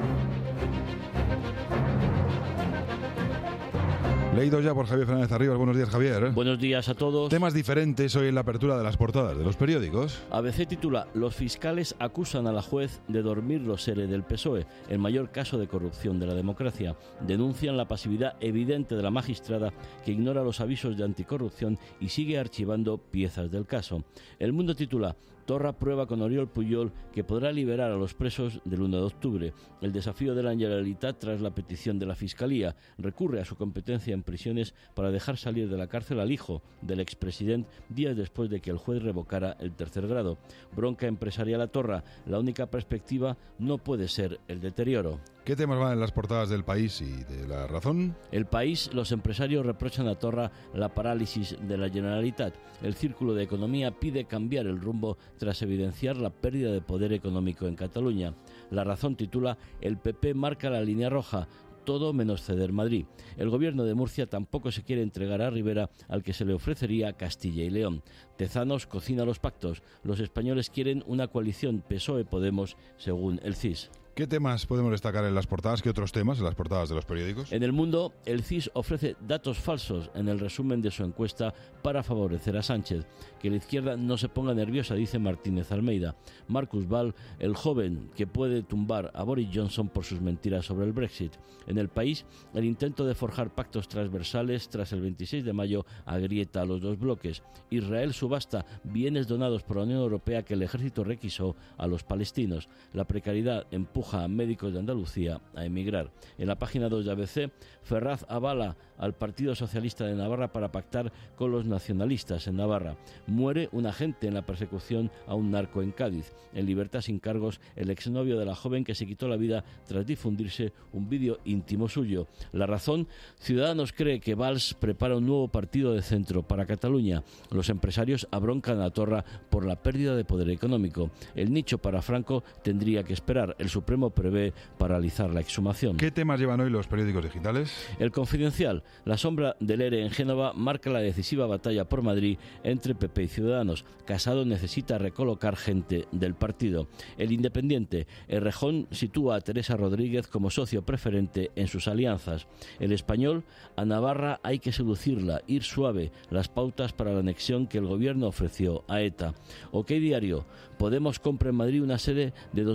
Leído ya por Javier Fernández Arribas. Buenos días, Javier. Buenos días a todos. Temas diferentes hoy en la apertura de las portadas de los periódicos. ABC titula: Los fiscales acusan a la juez de dormir los ERE del PSOE, el mayor caso de corrupción de la democracia. Denuncian la pasividad evidente de la magistrada, que ignora los avisos de anticorrupción y sigue archivando piezas del caso. El Mundo titula: Torra prueba con Oriol Pujol que podrá liberar a los presos del 1 de octubre. El desafío de la Generalitat tras la petición de la Fiscalía. Recurre a su competencia en prisiones para dejar salir de la cárcel al hijo del expresidente días después de que el juez revocara el tercer grado. Bronca empresarial a Torra. La única perspectiva no puede ser el deterioro. ¿Qué temas van en las portadas del País y de La Razón? El País: los empresarios reprochan a Torra la parálisis de la Generalitat. El Círculo de Economía pide cambiar el rumbo tras evidenciar la pérdida de poder económico en Cataluña. La Razón titula: El PP marca la línea roja. Todo menos ceder Madrid. El gobierno de Murcia tampoco se quiere entregar a Rivera, al que se le ofrecería Castilla y León. Tezanos cocina los pactos. Los españoles quieren una coalición PSOE-Podemos, según el CIS. ¿Qué temas podemos destacar en las portadas? ¿Qué otros temas en las portadas de los periódicos? En El Mundo, el CIS ofrece datos falsos en el resumen de su encuesta para favorecer a Sánchez. Que la izquierda no se ponga nerviosa, dice Martínez Almeida. Marcus Val, el joven que puede tumbar a Boris Johnson por sus mentiras sobre el Brexit. En El País, el intento de forjar pactos transversales tras el 26 de mayo agrieta a los dos bloques. Israel subasta bienes donados por la Unión Europea que el ejército requisó a los palestinos. La precariedad empuja empuja a médicos de Andalucía a emigrar. En la página 2 de ABC, Ferraz avala al Partido Socialista de Navarra para pactar con los nacionalistas en Navarra. Muere un agente en la persecución a un narco en Cádiz. En libertad sin cargos, el exnovio de la joven que se quitó la vida tras difundirse un vídeo íntimo suyo. La razón, Ciudadanos cree que Valls prepara un nuevo partido de centro para Cataluña. Los empresarios abroncan a Torra por la pérdida de poder económico. El nicho para Franco tendría que esperar. El Supremo prevé paralizar la exhumación. ¿Qué temas llevan hoy los periódicos digitales? El Confidencial. La sombra del ERE en Génova marca la decisiva batalla por Madrid entre PP y Ciudadanos. Casado necesita recolocar gente del partido. El Independiente. Errejón sitúa a Teresa Rodríguez como socio preferente en sus alianzas. El Español. A Navarra hay que seducirla, ir suave, las pautas para la anexión que el gobierno ofreció a ETA. OK Diario. Podemos compra en Madrid una sede de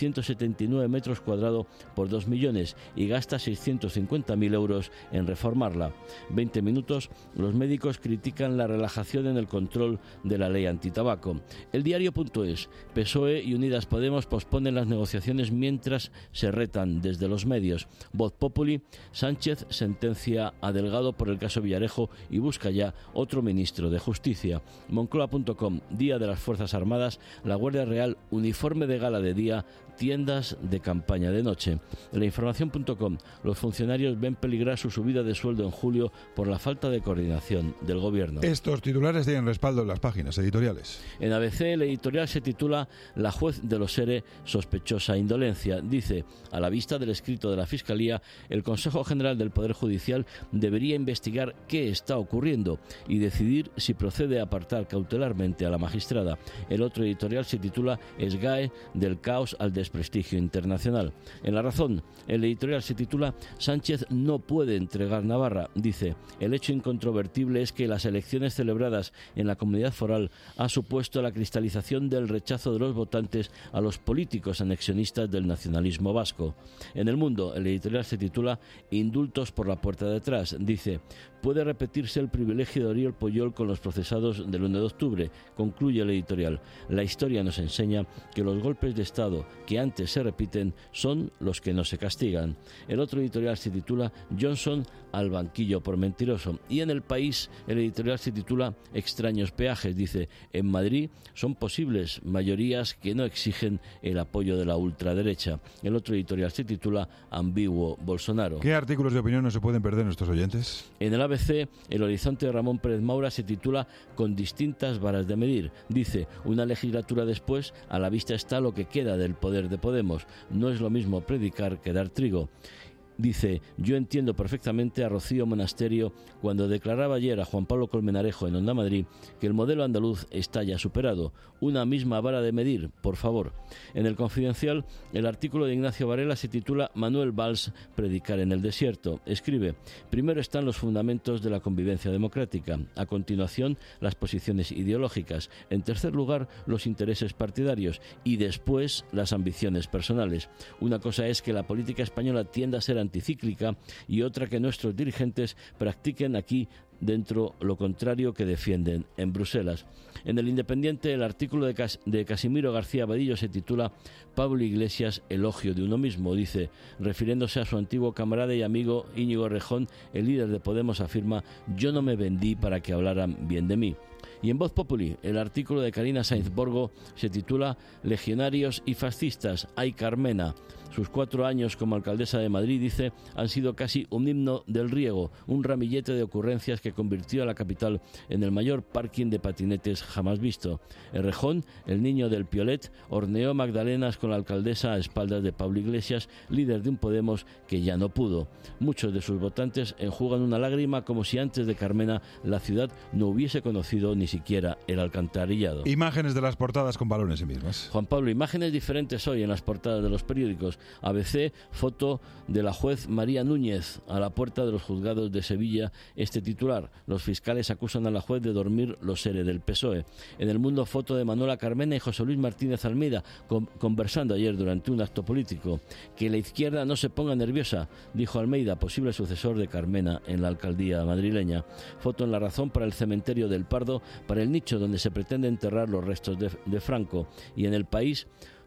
2.179 metros cuadrados por 2 millones y gasta 650.000 euros en reformarla. 20 minutos, los médicos critican la relajación en el control de la ley antitabaco. El Diario.es, PSOE y Unidas Podemos posponen las negociaciones mientras se retan desde los medios. Voz Populi, Sánchez sentencia a Delgado por el caso Villarejo y busca ya otro ministro de Justicia. Moncloa.com, Día de las Fuerzas Armadas, la Guardia Real, uniforme de gala de día, tiendas de campaña de noche. La Información.com, los funcionarios ven peligrar su subida de sueldo en julio por la falta de coordinación del gobierno. Estos titulares tienen respaldo en las páginas editoriales. En ABC, el editorial se titula La juez de los ERE, sospechosa indolencia. Dice, a la vista del escrito de la Fiscalía, el Consejo General del Poder Judicial debería investigar qué está ocurriendo y decidir si procede a apartar cautelarmente a la magistrada. El otro editorial se titula SGAE, del caos al desprestigio internacional. En La Razón, el editorial se titula Sánchez no puede entregar Navarra. Dice, el hecho incontrovertible es que las elecciones celebradas en la comunidad foral ha supuesto la cristalización del rechazo de los votantes a los políticos anexionistas del nacionalismo vasco. En El Mundo, el editorial se titula Indultos por la puerta de atrás. Dice, puede repetirse el privilegio de Oriol Pujol con los procesados del 1 de octubre. Concluye el editorial. La historia nos enseña que los golpes de Estado que antes se repiten son los que no se castigan. El otro editorial se titula Johnson al banquillo por mentiroso. Y en El País, el editorial se titula Extraños peajes. Dice, en Madrid son posibles mayorías que no exigen el apoyo de la ultraderecha. El otro editorial se titula Ambiguo Bolsonaro. ¿Qué artículos de opinión no se pueden perder nuestros oyentes? En el ABC, el horizonte de Ramón Pérez Maura se titula Con distintas varas de medir. Dice, una legislatura después, a la vista está lo que queda del poder de Podemos. No es lo mismo predicar que dar trigo. Dice, yo entiendo perfectamente a Rocío Monasterio cuando declaraba ayer a Juan Pablo Colmenarejo en Onda Madrid que el modelo andaluz está ya superado. Una misma vara de medir, por favor. En El Confidencial, el artículo de Ignacio Varela se titula Manuel Valls, predicar en el desierto. Escribe, primero están los fundamentos de la convivencia democrática. A continuación, las posiciones ideológicas. En tercer lugar, los intereses partidarios. Y después, las ambiciones personales. Una cosa es que la política española tienda a ser anticíclica y otra que nuestros dirigentes practiquen aquí dentro lo contrario que defienden en Bruselas. En El Independiente, el artículo de Casimiro García Vadillo se titula Pablo Iglesias, elogio de uno mismo. Dice, refiriéndose a su antiguo camarada y amigo Íñigo Errejón, el líder de Podemos afirma, yo no me vendí para que hablaran bien de mí. Y en Voz Populi, el artículo de Carina Sainz Borgo se titula Legionarios y fascistas, ¡ay Carmena! Sus 4 años como alcaldesa de Madrid, dice, han sido casi un himno del riego, un ramillete de ocurrencias que convirtió a la capital en el mayor parking de patinetes jamás visto. Errejón, el niño del Piolet, horneó magdalenas con la alcaldesa a espaldas de Pablo Iglesias, líder de un Podemos que ya no pudo. Muchos de sus votantes enjugan una lágrima como si antes de Carmena la ciudad no hubiese conocido ni siquiera el alcantarillado. Imágenes de las portadas con balones en mismas. Juan Pablo, imágenes diferentes hoy en las portadas de los periódicos. ABC, foto de la juez María Núñez a la puerta de los juzgados de Sevilla. Este titular, los fiscales acusan a la juez de dormir los ERE del PSOE. En El Mundo, foto de Manuela Carmena y José Luis Martínez Almeida conversando ayer durante un acto político. Que la izquierda no se ponga nerviosa, dijo Almeida, posible sucesor de Carmena en la alcaldía madrileña. Foto en La Razón para el cementerio del Pardo, para el nicho donde se pretende enterrar los restos de Franco. Y en El País,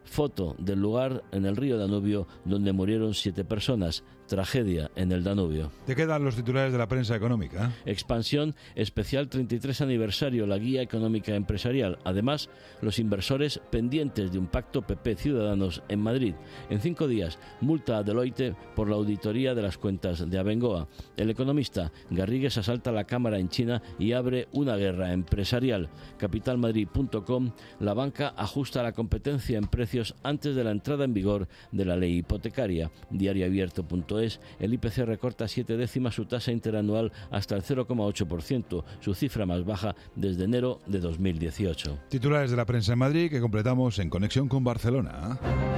Foto del lugar en el río Danubio donde murieron 7 personas. Tragedia en el Danubio. ¿Te quedan los titulares de la prensa económica? Expansión especial 33 aniversario, la guía económica empresarial. Además, los inversores pendientes de un pacto PP-Ciudadanos en Madrid. En 5 días, multa a Deloitte por la auditoría de las cuentas de Abengoa. El economista Garrigues asalta la Cámara en China y abre una guerra empresarial. Capitalmadrid.com, la banca ajusta la competencia en precios antes de la entrada en vigor de la ley hipotecaria. Diarioabierto.es, el IPC recorta 7 décimas su tasa interanual hasta el 0,8%, su cifra más baja desde enero de 2018. Titulares de la prensa en Madrid que completamos en conexión con Barcelona.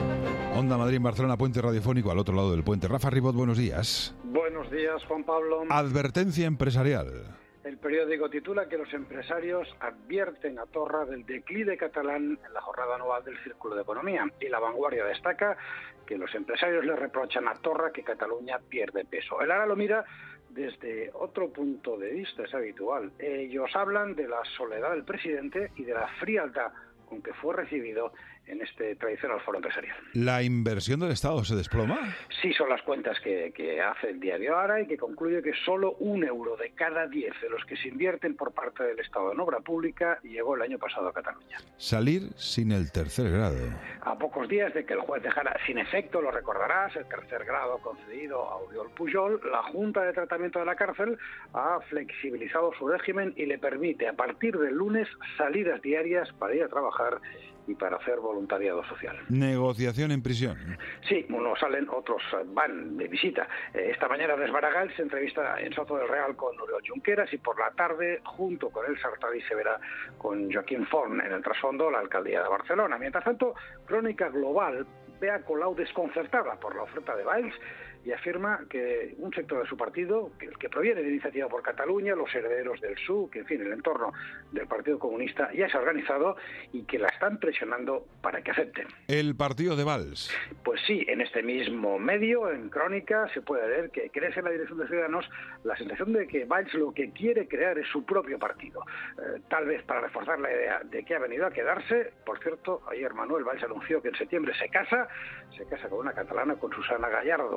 Onda Madrid en Barcelona, puente radiofónico al otro lado del puente. Rafa Ribot, buenos días. Buenos días, Juan Pablo. Advertencia empresarial. El periódico titula que los empresarios advierten a Torra del declive catalán en la jornada anual del Círculo de Economía. Y La Vanguardia destaca que los empresarios le reprochan a Torra que Cataluña pierde peso. El ARA lo mira desde otro punto de vista, es habitual. Ellos hablan de la soledad del presidente y de la frialdad con que fue recibido en este tradicional foro empresarial. ¿La inversión del Estado se desploma? Sí, son las cuentas que hace el diario ARA y que concluye que solo 1 euro de cada 10 de los que se invierten por parte del Estado en obra pública llegó el año pasado a Cataluña. Salir sin el tercer grado. A pocos días de que el juez dejara sin efecto, lo recordarás, el tercer grado concedido a Oriol Pujol, la Junta de Tratamiento de la Cárcel ha flexibilizado su régimen y le permite a partir del lunes salidas diarias para ir a trabajar y para hacer voluntariado social. Negociación en prisión. Sí, unos salen, otros van de visita. Esta mañana Ernest Maragall se entrevista en Soto del Real con Oriol Junqueras y por la tarde, junto con él, Sartori se verá con Joaquín Forn en el trasfondo la alcaldía de Barcelona. Mientras tanto, Crónica Global ve a Colau desconcertada por la oferta de Valls y afirma que un sector de su partido, el que proviene de Iniciativa por Cataluña, los herederos del PSUV, que en fin, el entorno del Partido Comunista, ya se ha organizado y que la están presionando para que acepten. ¿El partido de Valls? Pues sí, en este mismo medio, en Crónica, se puede ver que crece en la dirección de Ciudadanos la sensación de que Valls lo que quiere crear es su propio partido. Tal vez para reforzar la idea de que ha venido a quedarse. Por cierto, ayer Manuel Valls anunció que en septiembre se casa con una catalana, con Susana Gallardo.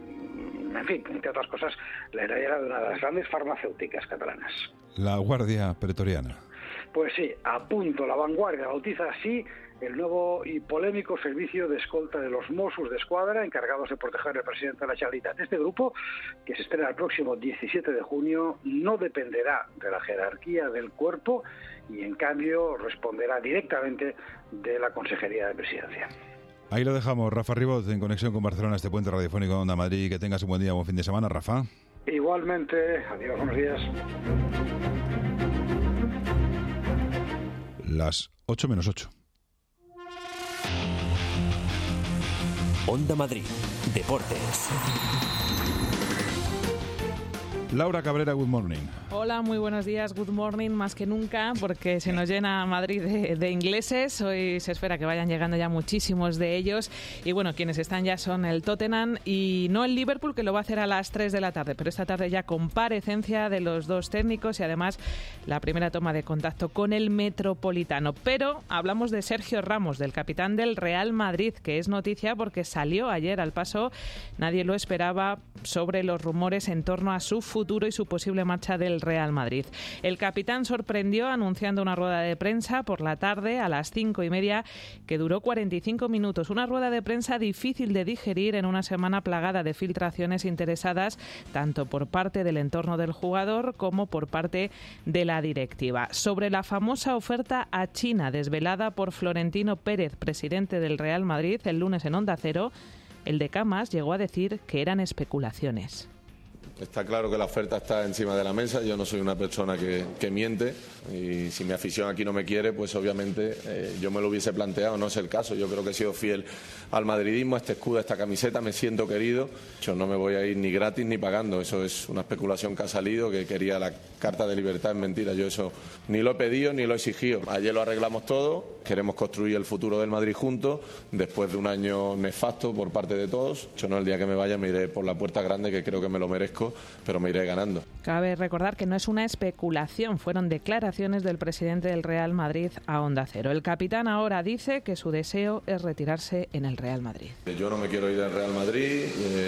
En fin, entre otras cosas, la heredera de una de las grandes farmacéuticas catalanas. La Guardia Pretoriana. Pues sí, a punto. La Vanguardia bautiza así el nuevo y polémico servicio de escolta de los Mossos d'Esquadra, encargados de proteger al presidente de la Generalitat. Este grupo, que se estrena el próximo 17 de junio, no dependerá de la jerarquía del cuerpo y, en cambio, responderá directamente de la Consejería de Presidencia. Ahí lo dejamos, Rafa Ribot, en conexión con Barcelona, este puente radiofónico de Onda Madrid. Que tengas un buen día, buen fin de semana, Rafa. Igualmente, adiós, buenos días. Las 8 menos 8. Onda Madrid, Deportes. Laura Cabrera, good morning. Hola, muy buenos días, good morning, más que nunca, porque se nos llena Madrid de ingleses. Hoy se espera que vayan llegando ya muchísimos de ellos. Y bueno, quienes están ya son el Tottenham y no el Liverpool, que lo va a hacer a las 3 de la tarde. Pero esta tarde ya comparecencia de los dos técnicos y además la primera toma de contacto con el Metropolitano. Pero hablamos de Sergio Ramos, del capitán del Real Madrid, que es noticia porque salió ayer al paso. Nadie lo esperaba, sobre los rumores en torno a su futuro y su posible marcha del Real Madrid. El capitán sorprendió anunciando una rueda de prensa por la tarde a las 5:30 que duró 45 minutos. Una rueda de prensa difícil de digerir en una semana plagada de filtraciones interesadas tanto por parte del entorno del jugador como por parte de la directiva. Sobre la famosa oferta a China desvelada por Florentino Pérez, presidente del Real Madrid, el lunes en Onda Cero, el de Camas llegó a decir que eran especulaciones. Está claro que la oferta está encima de la mesa. Yo no soy una persona que miente y si mi afición aquí no me quiere, pues obviamente yo me lo hubiese planteado. No es el caso. Yo creo que he sido fiel al madridismo, a este escudo, a esta camiseta. Me siento querido. Yo no me voy a ir ni gratis ni pagando. Eso es una especulación que ha salido, que quería la carta de libertad. Es mentira. Yo eso ni lo he pedido ni lo he exigido. Ayer lo arreglamos todo. Queremos construir el futuro del Madrid juntos después de un año nefasto por parte de todos. Yo no, el día que me vaya me iré por la puerta grande, que creo que me lo merezco. equipo, pero me iré ganando. Cabe recordar que no es una especulación, fueron declaraciones del presidente del Real Madrid a Onda Cero. El capitán ahora dice que su deseo es retirarse en el Real Madrid. Yo no me quiero ir del Real Madrid,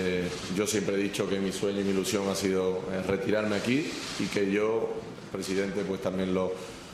yo siempre he dicho que mi sueño y mi ilusión ha sido retirarme aquí y que yo, presidente, pues también lo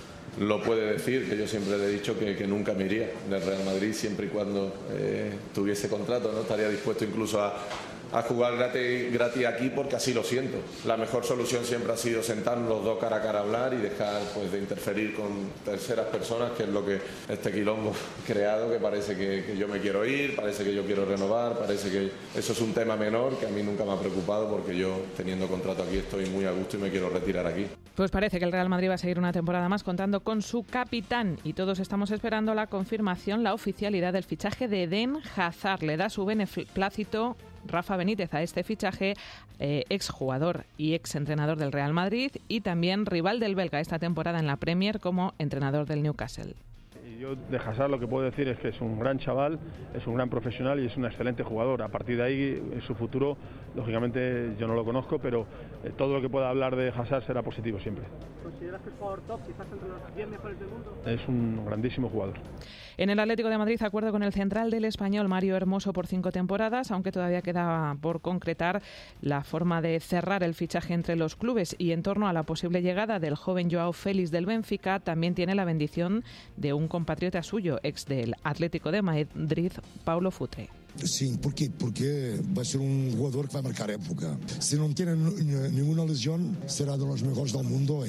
puede decir, que yo siempre le he dicho que nunca me iría del Real Madrid siempre y cuando tuviese contrato, ¿no? Estaría dispuesto incluso a jugar gratis aquí porque así lo siento. La mejor solución siempre ha sido sentarnos los dos cara a cara a hablar y dejar pues de interferir con terceras personas, que es lo que este quilombo ha creado, que parece que yo me quiero ir, parece que yo quiero renovar, parece que eso es un tema menor que a mí nunca me ha preocupado porque yo, teniendo contrato aquí, estoy muy a gusto y me quiero retirar aquí. Pues parece que el Real Madrid va a seguir una temporada más contando con su capitán y todos estamos esperando la confirmación, la oficialidad del fichaje de Eden Hazard. Le da su beneplácito Rafa Benítez a este fichaje, exjugador y exentrenador del Real Madrid y también rival del belga esta temporada en la Premier como entrenador del Newcastle. Yo de Hazard lo que puedo decir es que es un gran chaval, es un gran profesional y es un excelente jugador. A partir de ahí, en su futuro, lógicamente yo no lo conozco, pero todo lo que pueda hablar de Hazard será positivo siempre. ¿Consideras que es jugador top, quizás entre los 10 mejores del mundo? Es un grandísimo jugador. En el Atlético de Madrid, acuerdo con el central del Español, Mario Hermoso, por 5 temporadas, aunque todavía queda por concretar la forma de cerrar el fichaje entre los clubes. Y en torno a la posible llegada del joven Joao Félix del Benfica, también tiene la bendición de un compatriota suyo, ex del Atlético de Madrid, Paulo Futre. Sí, ¿por qué? Porque va a ser un jugador que va a marcar época. Si no tiene ninguna lesión, será de los mejores del mundo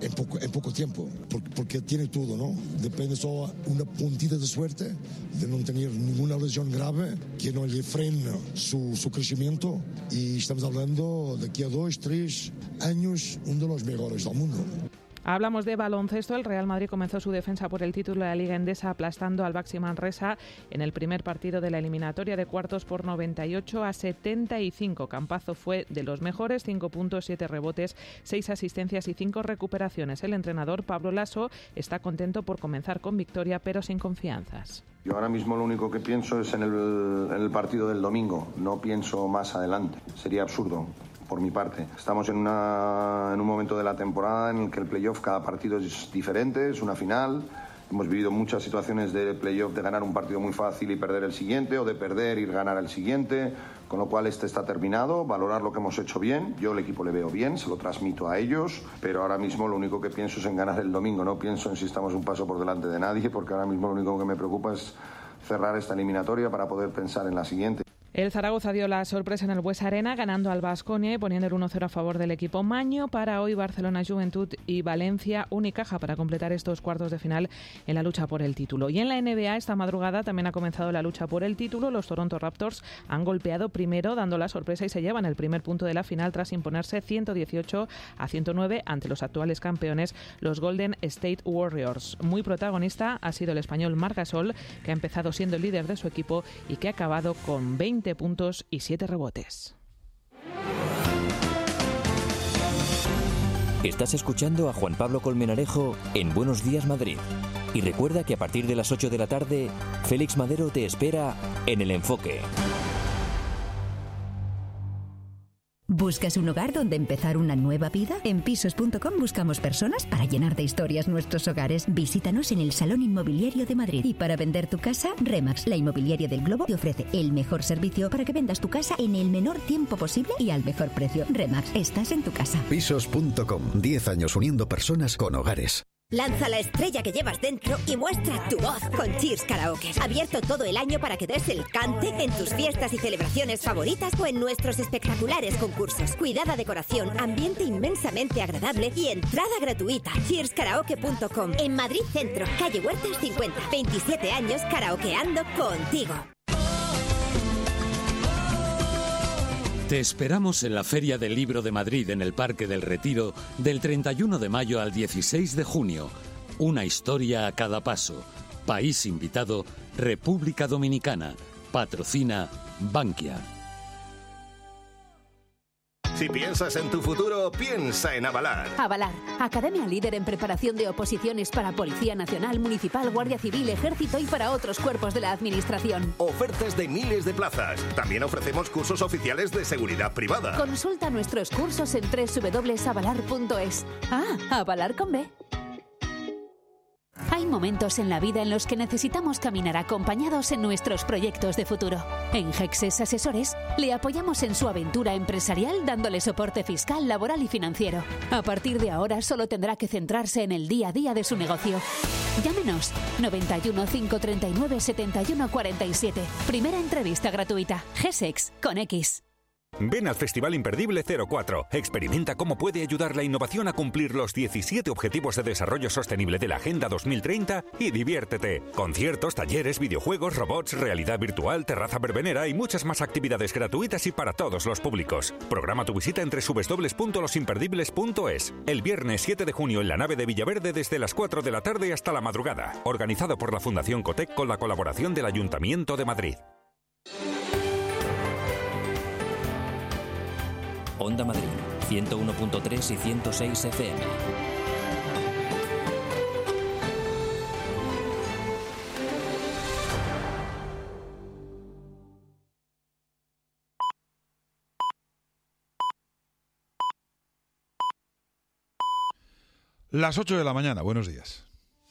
en poco tiempo. Porque tiene todo, ¿no? Depende solo una puntita de suerte de no tener ninguna lesión grave que no le frene su crecimiento. Y estamos hablando de aquí a 2, 3 años, uno de los mejores del mundo. Hablamos de baloncesto. El Real Madrid comenzó su defensa por el título de la Liga Endesa aplastando al Baxi Manresa en el primer partido de la eliminatoria de cuartos por 98-75. Campazo fue de los mejores, 5 puntos, 7 rebotes, 6 asistencias y 5 recuperaciones. El entrenador Pablo Lasso está contento por comenzar con victoria, pero sin confianzas. Yo ahora mismo lo único que pienso es en el partido del domingo. No pienso más adelante. Sería absurdo. Por mi parte, estamos en un momento de la temporada en el que el playoff, cada partido es diferente, es una final. Hemos vivido muchas situaciones de playoff de ganar un partido muy fácil y perder el siguiente, o de perder y ganar el siguiente, con lo cual este está terminado, valorar lo que hemos hecho bien. Yo el equipo le veo bien, se lo transmito a ellos, pero ahora mismo lo único que pienso es en ganar el domingo, no pienso en si estamos un paso por delante de nadie, porque ahora mismo lo único que me preocupa es cerrar esta eliminatoria para poder pensar en la siguiente. El Zaragoza dio la sorpresa en el Buesa Arena, ganando al Baskonia y poniendo el 1-0 a favor del equipo maño. Para hoy, Barcelona, Juventud y Valencia, Unicaja, para completar estos cuartos de final en la lucha por el título. Y en la NBA, esta madrugada también ha comenzado la lucha por el título. Los Toronto Raptors han golpeado primero, dando la sorpresa, y se llevan el primer punto de la final tras imponerse 118-109 ante los actuales campeones, los Golden State Warriors. Muy protagonista ha sido el español Marc Gasol, que ha empezado siendo el líder de su equipo y que ha acabado con 20 puntos y 7 rebotes. Estás escuchando a Juan Pablo Colmenarejo en Buenos Días Madrid. Y recuerda que a partir de las 8 de la tarde, Félix Madero te espera en El Enfoque. ¿Buscas un hogar donde empezar una nueva vida? En Pisos.com buscamos personas para llenar de historias nuestros hogares. Visítanos en el Salón Inmobiliario de Madrid. Y para vender tu casa, Remax, la inmobiliaria del Globo, te ofrece el mejor servicio para que vendas tu casa en el menor tiempo posible y al mejor precio. Remax, estás en tu casa. Pisos.com, 10 años uniendo personas con hogares. Lanza la estrella que llevas dentro y muestra tu voz con Cheers Karaoke. Abierto todo el año para que des el cante en tus fiestas y celebraciones favoritas o en nuestros espectaculares concursos. Cuidada decoración, ambiente inmensamente agradable y entrada gratuita. Cheerskaraoke.com. En Madrid Centro, calle Huertas 50. 27 años karaokeando contigo. Te esperamos en la Feria del Libro de Madrid en el Parque del Retiro del 31 de mayo al 16 de junio. Una historia a cada paso. País invitado, República Dominicana. Patrocina Bankia. Si piensas en tu futuro, piensa en Avalar. Avalar, academia líder en preparación de oposiciones para Policía Nacional, Municipal, Guardia Civil, Ejército y para otros cuerpos de la Administración. Ofertas de miles de plazas. También ofrecemos cursos oficiales de seguridad privada. Consulta nuestros cursos en www.avalar.es. Avalar con B. Hay momentos en la vida en los que necesitamos caminar acompañados en nuestros proyectos de futuro. En Gexes Asesores le apoyamos en su aventura empresarial dándole soporte fiscal, laboral y financiero. A partir de ahora solo tendrá que centrarse en el día a día de su negocio. Llámenos 91 539 71 47. Primera entrevista gratuita. Gesex con X. Ven al Festival Imperdible 04. Experimenta cómo puede ayudar la innovación a cumplir los 17 Objetivos de Desarrollo Sostenible de la Agenda 2030 y diviértete. Conciertos, talleres, videojuegos, robots, realidad virtual, terraza verbenera y muchas más actividades gratuitas y para todos los públicos. Programa tu visita en www.losimperdibles.es. El viernes 7 de junio en la nave de Villaverde desde las 4 de la tarde hasta la madrugada. Organizado por la Fundación Cotec con la colaboración del Ayuntamiento de Madrid. Onda Madrid, 101.3 y 106 FM. Las 8 de la mañana, buenos días.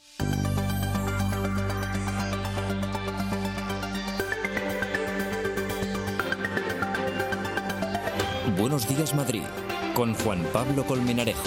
Buenos días Madrid, con Juan Pablo Colmenarejo.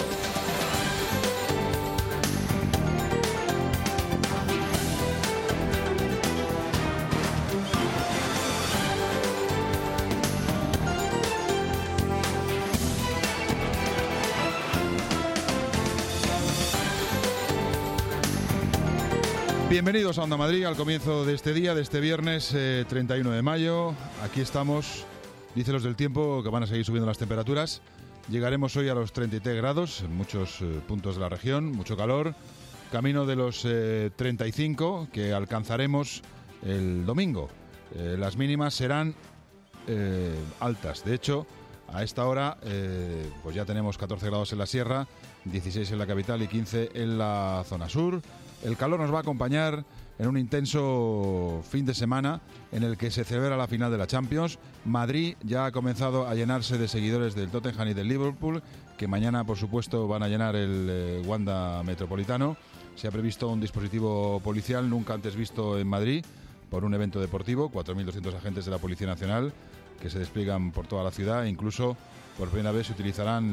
Bienvenidos a Onda Madrid, al comienzo de este día, de este viernes 31 de mayo. Aquí estamos. Dice los del tiempo que van a seguir subiendo las temperaturas. Llegaremos hoy a los 33 grados en muchos puntos de la región, mucho calor. Camino de los 35 que alcanzaremos el domingo. Las mínimas serán altas. De hecho, a esta hora pues ya tenemos 14 grados en la sierra, 16 en la capital y 15 en la zona sur. El calor nos va a acompañar en un intenso fin de semana en el que se celebra la final de la Champions. Madrid ya ha comenzado a llenarse de seguidores del Tottenham y del Liverpool, que mañana, por supuesto, van a llenar el Wanda Metropolitano. Se ha previsto un dispositivo policial nunca antes visto en Madrid por un evento deportivo, 4.200 agentes de la Policía Nacional que se despliegan por toda la ciudad. Incluso, por primera vez, se utilizarán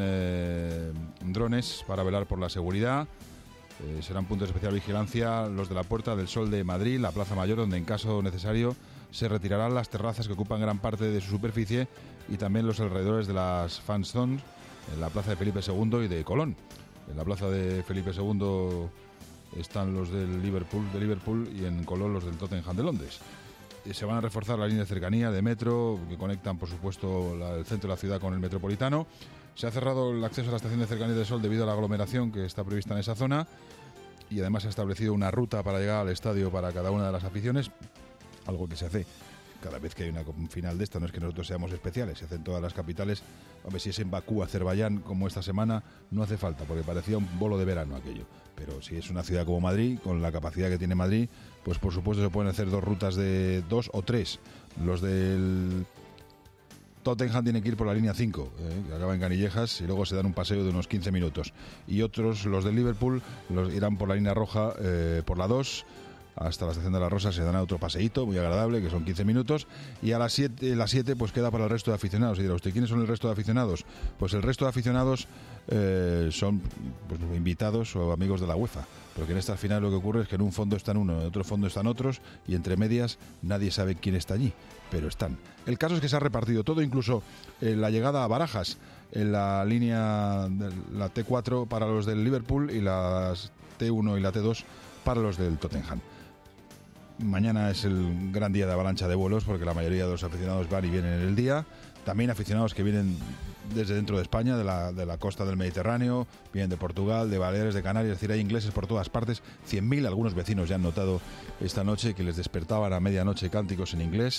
drones para velar por la seguridad. Serán puntos de especial vigilancia los de la Puerta del Sol de Madrid, la Plaza Mayor, donde en caso necesario se retirarán las terrazas que ocupan gran parte de su superficie y también los alrededores de las fan zones en la Plaza de Felipe II y de Colón. En la Plaza de Felipe II están los del Liverpool y en Colón los del Tottenham de Londres. Se van a reforzar las líneas de cercanía de metro que conectan, por supuesto, el centro de la ciudad con el metropolitano. Se ha cerrado el acceso a la estación de Cercanías del Sol debido a la aglomeración que está prevista en esa zona y además se ha establecido una ruta para llegar al estadio para cada una de las aficiones, algo que se hace cada vez que hay una final de esta. No es que nosotros seamos especiales, se hace en todas las capitales. Hombre, si es en Bakú, Azerbaiyán, como esta semana, no hace falta, porque parecía un bolo de verano aquello. Pero si es una ciudad como Madrid, con la capacidad que tiene Madrid, pues por supuesto se pueden hacer 2 rutas de 2 o 3. Los del Tottenham tienen que ir por la línea 5, que acaba en Canillejas, y luego se dan un paseo de unos 15 minutos. Y otros, los del Liverpool, irán por la línea roja, por la 2, hasta la estación de la Rosa. Se dan otro paseíto muy agradable, que son 15 minutos. Y a las 7 pues queda para el resto de aficionados. Y dirá usted, ¿quiénes son el resto de aficionados? Pues el resto de aficionados son pues, invitados o amigos de la UEFA. Porque en esta final lo que ocurre es que en un fondo están uno, en otro fondo están otros, y entre medias nadie sabe quién está allí, pero están. El caso es que se ha repartido todo, incluso la llegada a Barajas, en la línea de la T4 para los del Liverpool y las T1 y la T2 para los del Tottenham. Mañana es el gran día de avalancha de vuelos porque la mayoría de los aficionados van y vienen en el día. También aficionados que vienen desde dentro de España, de la costa del Mediterráneo, vienen de Portugal, de Baleares, de Canarias, es decir, hay ingleses por todas partes. 100.000, algunos vecinos ya han notado esta noche que les despertaban a medianoche cánticos en inglés.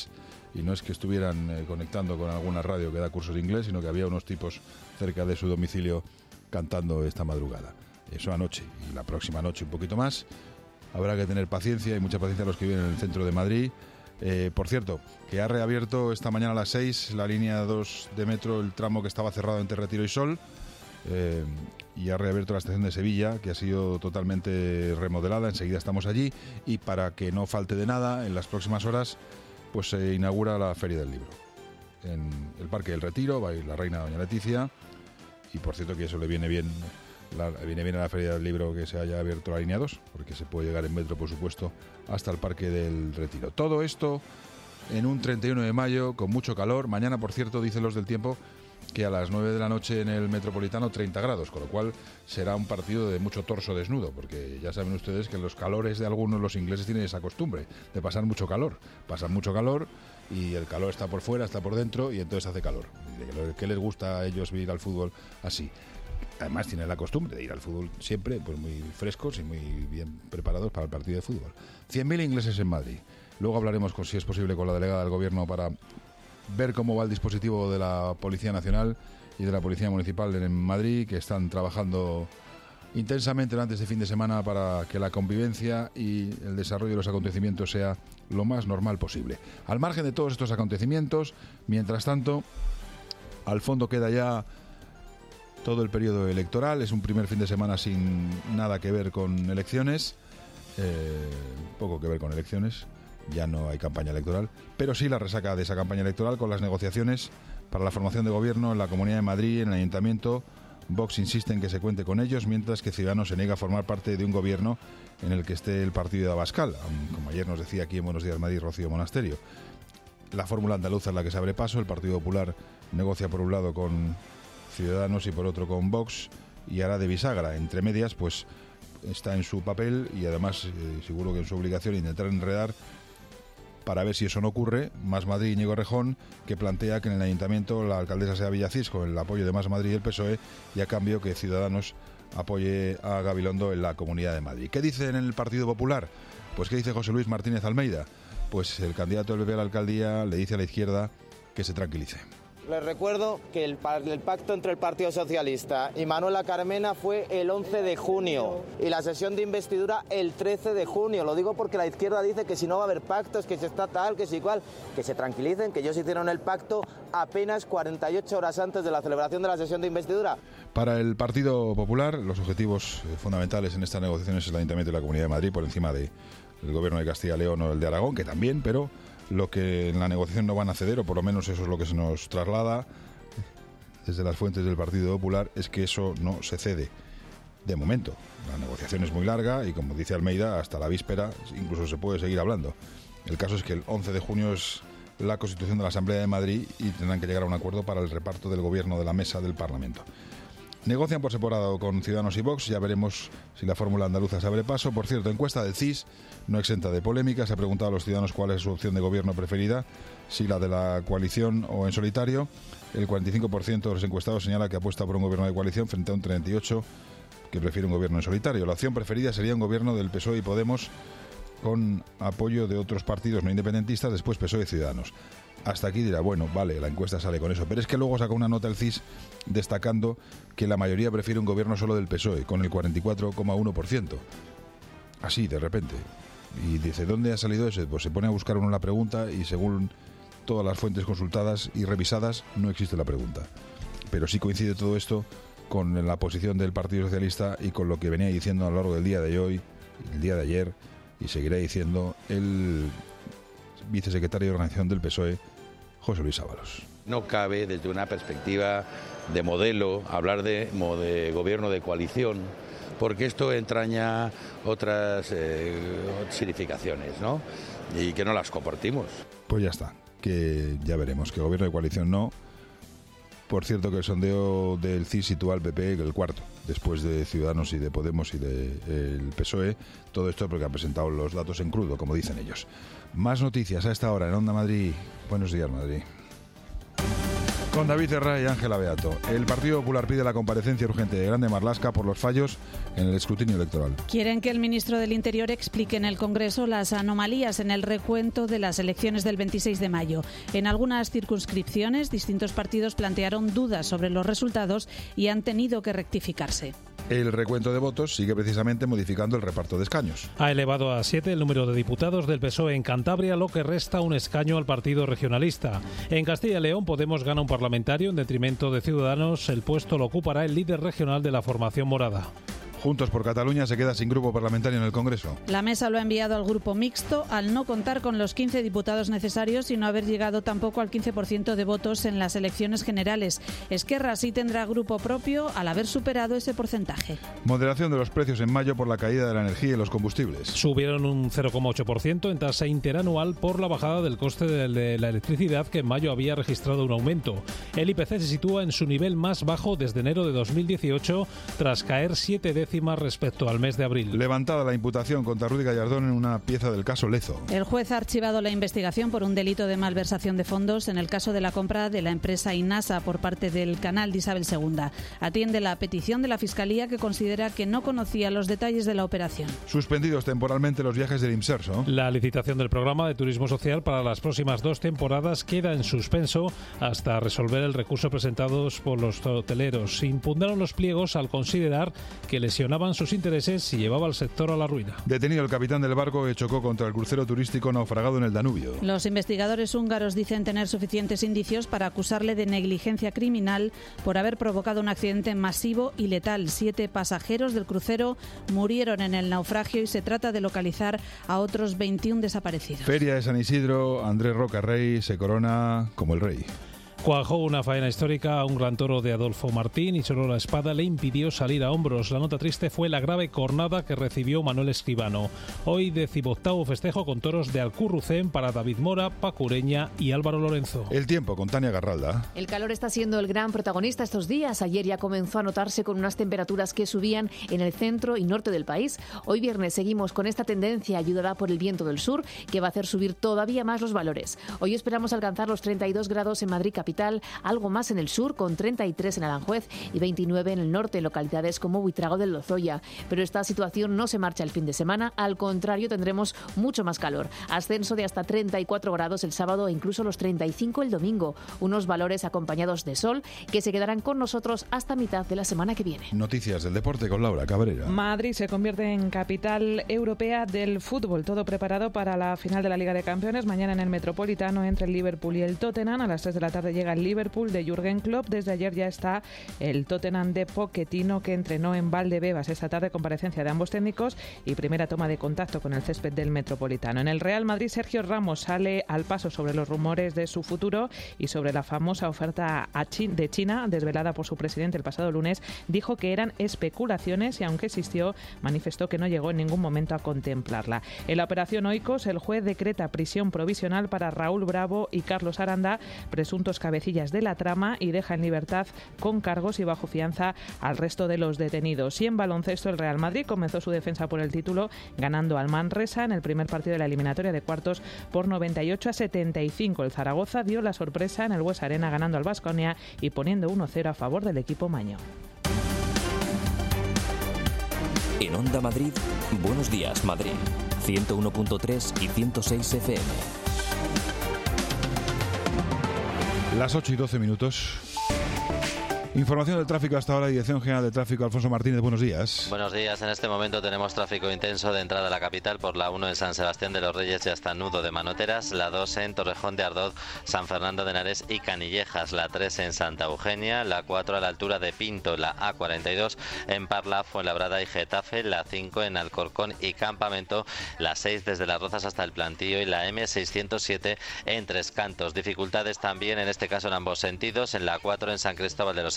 y no es que estuvieran conectando con alguna radio que da cursos de inglés, sino que había unos tipos cerca de su domicilio cantando esta madrugada. Eso anoche, y la próxima noche un poquito más. Habrá que tener paciencia, y mucha paciencia a los que viven en el centro de Madrid. Por cierto, que ha reabierto esta mañana a las 6 la línea 2 de metro, el tramo que estaba cerrado entre Retiro y Sol, y ha reabierto la estación de Sevilla, que ha sido totalmente remodelada. Enseguida estamos allí, y para que no falte de nada, en las próximas horas pues se inaugura la Feria del Libro. En el Parque del Retiro va a ir la reina doña Leticia, y por cierto que eso le viene bien. Viene bien a la Feria del Libro que se haya abierto la línea 2, porque se puede llegar en metro, por supuesto, hasta el Parque del Retiro. Todo esto en un 31 de mayo, con mucho calor. Mañana, por cierto, dicen los del tiempo que a las 9 de la noche en el Metropolitano 30 grados, con lo cual será un partido de mucho torso desnudo, porque ya saben ustedes que en los calores de algunos los ingleses tienen esa costumbre de pasar mucho calor. Pasan mucho calor y el calor está por fuera, está por dentro, y entonces hace calor. ¿Qué les gusta a ellos ir al fútbol así? Además tienen la costumbre de ir al fútbol siempre pues muy frescos y muy bien preparados para el partido de fútbol. 100.000 ingleses en Madrid. Luego hablaremos, si es posible, con la delegada del Gobierno para ver cómo va el dispositivo de la Policía Nacional y de la Policía Municipal en Madrid, que están trabajando intensamente durante este fin de semana para que la convivencia y el desarrollo de los acontecimientos sea lo más normal posible. Al margen de todos estos acontecimientos, mientras tanto, al fondo queda ya todo el periodo electoral. Es un primer fin de semana sin nada que ver con elecciones, poco que ver con elecciones, ya no hay campaña electoral, pero sí la resaca de esa campaña electoral con las negociaciones para la formación de gobierno en la Comunidad de Madrid, en el Ayuntamiento. Vox insiste en que se cuente con ellos, mientras que Ciudadanos se niega a formar parte de un gobierno en el que esté el partido de Abascal, como ayer nos decía aquí en Buenos Días Madrid Rocío Monasterio. La fórmula andaluza es la que se abre paso. El Partido Popular negocia por un lado con Ciudadanos y por otro con Vox, y hará de bisagra. Entre medias, pues está en su papel y además seguro que en su obligación intentar enredar para ver si eso no ocurre. Más Madrid, Íñigo Errejón, que plantea que en el Ayuntamiento la alcaldesa sea Villacís con el apoyo de Más Madrid y el PSOE, y a cambio que Ciudadanos apoye a Gabilondo en la Comunidad de Madrid. ¿Qué dice en el Partido Popular? Pues ¿qué dice José Luis Martínez Almeida? Pues el candidato del PP a la alcaldía le dice a la izquierda que se tranquilice. Les recuerdo que el pacto entre el Partido Socialista y Manuela Carmena fue el 11 de junio y la sesión de investidura el 13 de junio. Lo digo porque la izquierda dice que si no va a haber pactos, que si está tal, que si igual, que se tranquilicen, que ellos hicieron el pacto apenas 48 horas antes de la celebración de la sesión de investidura. Para el Partido Popular, los objetivos fundamentales en estas negociaciones es el Ayuntamiento y la Comunidad de Madrid, por encima del Gobierno de Castilla y León o el de Aragón, que también, pero lo que en la negociación no van a ceder, o por lo menos eso es lo que se nos traslada desde las fuentes del Partido Popular, es que eso no se cede de momento. La negociación es muy larga y, como dice Almeida, hasta la víspera incluso se puede seguir hablando. El caso es que el 11 de junio es la constitución de la Asamblea de Madrid y tendrán que llegar a un acuerdo para el reparto del gobierno de la mesa del Parlamento. Negocian por separado con Ciudadanos y Vox. Ya veremos si la fórmula andaluza se abre paso. Por cierto, encuesta del CIS, no exenta de polémica. Se ha preguntado a los ciudadanos cuál es su opción de gobierno preferida, si la de la coalición o en solitario. El 45% de los encuestados señala que apuesta por un gobierno de coalición, frente a un 38% que prefiere un gobierno en solitario. La opción preferida sería un gobierno del PSOE y Podemos con apoyo de otros partidos no independentistas, después PSOE y Ciudadanos. Hasta aquí dirá, bueno, vale, la encuesta sale con eso. Pero es que luego saca una nota el CIS destacando que la mayoría prefiere un gobierno solo del PSOE, con el 44,1%. Así, de repente. Y dice, ¿dónde ha salido eso? Pues se pone a buscar uno la pregunta y según todas las fuentes consultadas y revisadas, no existe la pregunta. Pero sí coincide todo esto con la posición del Partido Socialista y con lo que venía diciendo a lo largo del día de hoy, el día de ayer, y seguirá diciendo el vicesecretario de Organización del PSOE, José Luis Ábalos. No cabe, desde una perspectiva de modelo, hablar de gobierno de coalición, porque esto entraña otras significaciones, ¿no? Y que no las compartimos. Pues ya está, que ya veremos, que gobierno de coalición no. Por cierto, que el sondeo del CIS sitúa al PP el cuarto, después de Ciudadanos y de Podemos y del PSOE. Todo esto porque han presentado los datos en crudo, como dicen ellos. Más noticias a esta hora en Onda Madrid. Buenos días, Madrid. Con David Herrera y Ángela Beato. El Partido Popular pide la comparecencia urgente de Grande Marlaska por los fallos en el escrutinio electoral. Quieren que el ministro del Interior explique en el Congreso las anomalías en el recuento de las elecciones del 26 de mayo. En algunas circunscripciones, distintos partidos plantearon dudas sobre los resultados y han tenido que rectificarse. El recuento de votos sigue precisamente modificando el reparto de escaños. Ha elevado a 7 el número de diputados del PSOE en Cantabria, lo que resta un escaño al partido regionalista. En Castilla y León, Podemos gana un parlamentario en detrimento de Ciudadanos. El puesto lo ocupará el líder regional de la formación morada. Juntos por Cataluña se queda sin grupo parlamentario en el Congreso. La mesa lo ha enviado al grupo mixto al no contar con los 15 diputados necesarios y no haber llegado tampoco al 15% de votos en las elecciones generales. Esquerra sí tendrá grupo propio al haber superado ese porcentaje. Moderación de los precios en mayo por la caída de la energía y los combustibles. Subieron un 0,8% en tasa interanual por la bajada del coste de la electricidad, que en mayo había registrado un aumento. El IPC se sitúa en su nivel más bajo desde enero de 2018, tras caer 7 décimas respecto al mes de abril. Levantada la imputación contra Rudy Gallardón en una pieza del caso Lezo. El juez ha archivado la investigación por un delito de malversación de fondos en el caso de la compra de la empresa Inasa por parte del canal de Isabel II. Atiende la petición de la Fiscalía, que considera que no conocía los detalles de la operación. Suspendidos temporalmente los viajes del Imserso. La licitación del programa de turismo social para las próximas 2 temporadas queda en suspenso hasta resolver el recurso presentado por los hoteleros. Impugnaron los pliegos al considerar que lesionaban sus intereses y llevaba al sector a la ruina. Detenido el capitán del barco que chocó contra el crucero turístico naufragado en el Danubio. Los investigadores húngaros dicen tener suficientes indicios para acusarle de negligencia criminal por haber provocado un accidente masivo y letal. 7 pasajeros del crucero murieron en el naufragio y se trata de localizar a otros 21 desaparecidos. Feria de San Isidro, Andrés Roca Rey se corona como el rey. Cuajó una faena histórica a un gran toro de Adolfo Martín y solo la espada le impidió salir a hombros. La nota triste fue la grave cornada que recibió Manuel Escribano. Hoy 18º festejo con toros de Alcurrucén para David Mora, Paco Ureña y Álvaro Lorenzo. El tiempo con Tania Garralda. El calor está siendo el gran protagonista estos días. Ayer ya comenzó a notarse con unas temperaturas que subían en el centro y norte del país. Hoy viernes seguimos con esta tendencia, ayudada por el viento del sur, que va a hacer subir todavía más los valores. Hoy esperamos alcanzar los 32 grados en Madrid capital, algo más en el sur, con 33 en Aranjuez y 29 en el norte, en localidades como Buitrago del Lozoya. Pero esta situación no se marcha el fin de semana, al contrario, tendremos mucho más calor. Ascenso de hasta 34 grados el sábado e incluso los 35 el domingo. Unos valores acompañados de sol que se quedarán con nosotros hasta mitad de la semana que viene. Noticias del deporte con Laura Cabrera. Madrid se convierte en capital europea del fútbol. Todo preparado para la final de la Liga de Campeones. Mañana en el Metropolitano entre el Liverpool y el Tottenham. A las 3 de la tarde llega el Liverpool de Jürgen Klopp. Desde ayer ya está el Tottenham de Pochettino, que entrenó en Valdebebas. Esta tarde comparecencia de ambos técnicos y primera toma de contacto con el césped del Metropolitano. En el Real Madrid, Sergio Ramos sale al paso sobre los rumores de su futuro y sobre la famosa oferta de China desvelada por su presidente el pasado lunes. Dijo que eran especulaciones y, aunque existió, manifestó que no llegó en ningún momento a contemplarla. En la operación Oikos, el juez decreta prisión provisional para Raúl Bravo y Carlos Aranda, presuntos cabecillas de la trama, y deja en libertad con cargos y bajo fianza al resto de los detenidos. Y en baloncesto, el Real Madrid comenzó su defensa por el título ganando al Manresa en el primer partido de la eliminatoria de cuartos por 98-75. El Zaragoza dio la sorpresa en el Bues Arena ganando al Baskonia y poniendo 1-0 a favor del equipo maño. En Onda Madrid, Buenos Días Madrid, 101.3 y 106 FM. Las 8 y 12 minutos. Información del tráfico hasta ahora, Dirección General de Tráfico, Alfonso Martínez, buenos días. Buenos días, en este momento tenemos tráfico intenso de entrada a la capital por la 1 en San Sebastián de los Reyes y hasta Nudo de Manoteras, la 2 en Torrejón de Ardoz, San Fernando de Henares y Canillejas, la 3 en Santa Eugenia, la 4 a la altura de Pinto, la A42 en Parla, Fuenlabrada y Getafe, la 5 en Alcorcón y Campamento, la 6 desde Las Rozas hasta el Plantío y la M607 en Tres Cantos. Dificultades también, en este caso en ambos sentidos, en la 4 en San Cristóbal de los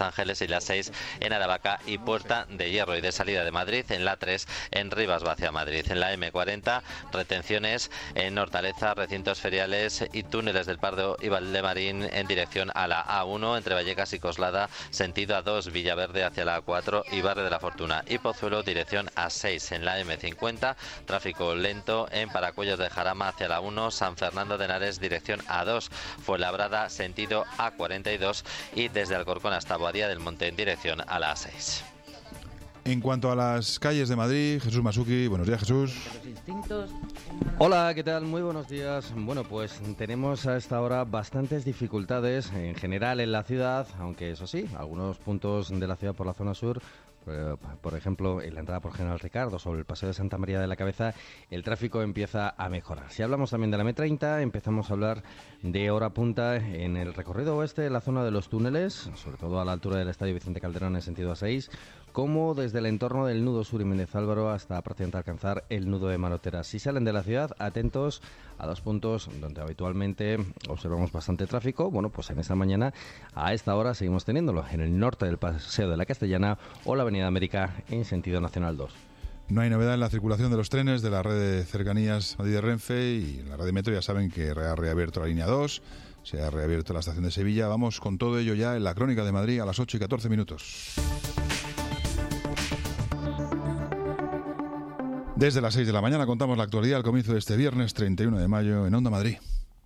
Ángeles y la 6 en Aravaca y Puerta de Hierro, y de salida de Madrid en la 3 en Rivas hacia Madrid. En la M40, retenciones en Hortaleza, recintos feriales y túneles del Pardo y Valdemarín en dirección a la A1 entre Vallecas y Coslada, sentido A2 Villaverde hacia la A4 y Barrio de la Fortuna, y Pozuelo dirección A6. En la M50, tráfico lento en Paracuellos de Jarama hacia la 1, San Fernando de Henares dirección A2, Fuenlabrada sentido A42 y desde Alcorcón hasta Boadilla del Monte en dirección a la A6. En cuanto a las calles de Madrid, Jesús Masuki, buenos días, Jesús. Hola, ¿qué tal? Muy buenos días. Bueno, pues tenemos a esta hora bastantes dificultades en general en la ciudad, aunque eso sí, algunos puntos de la ciudad por la zona sur, por ejemplo, en la entrada por General Ricardo, sobre el Paseo de Santa María de la Cabeza, el tráfico empieza a mejorar. Si hablamos también de la M30, empezamos a hablar de hora punta en el recorrido oeste, en la zona de los túneles, sobre todo a la altura del Estadio Vicente Calderón en sentido A6, como desde el entorno del nudo sur y Méndez Álvaro hasta prácticamente alcanzar el nudo de Manoteras. Si salen de la ciudad, atentos a dos puntos donde habitualmente observamos bastante tráfico. Bueno, pues en esta mañana, a esta hora, seguimos teniéndolo en el norte del Paseo de la Castellana o la Avenida América en sentido Nacional 2. No hay novedad en la circulación de los trenes de la red de cercanías Madrid de Renfe, y en la red de metro ya saben que ha reabierto la línea 2, se ha reabierto la estación de Sevilla. Vamos con todo ello ya en la Crónica de Madrid a las 8:14. Desde las 6 de la mañana contamos la actualidad al comienzo de este viernes 31 de mayo en Onda Madrid.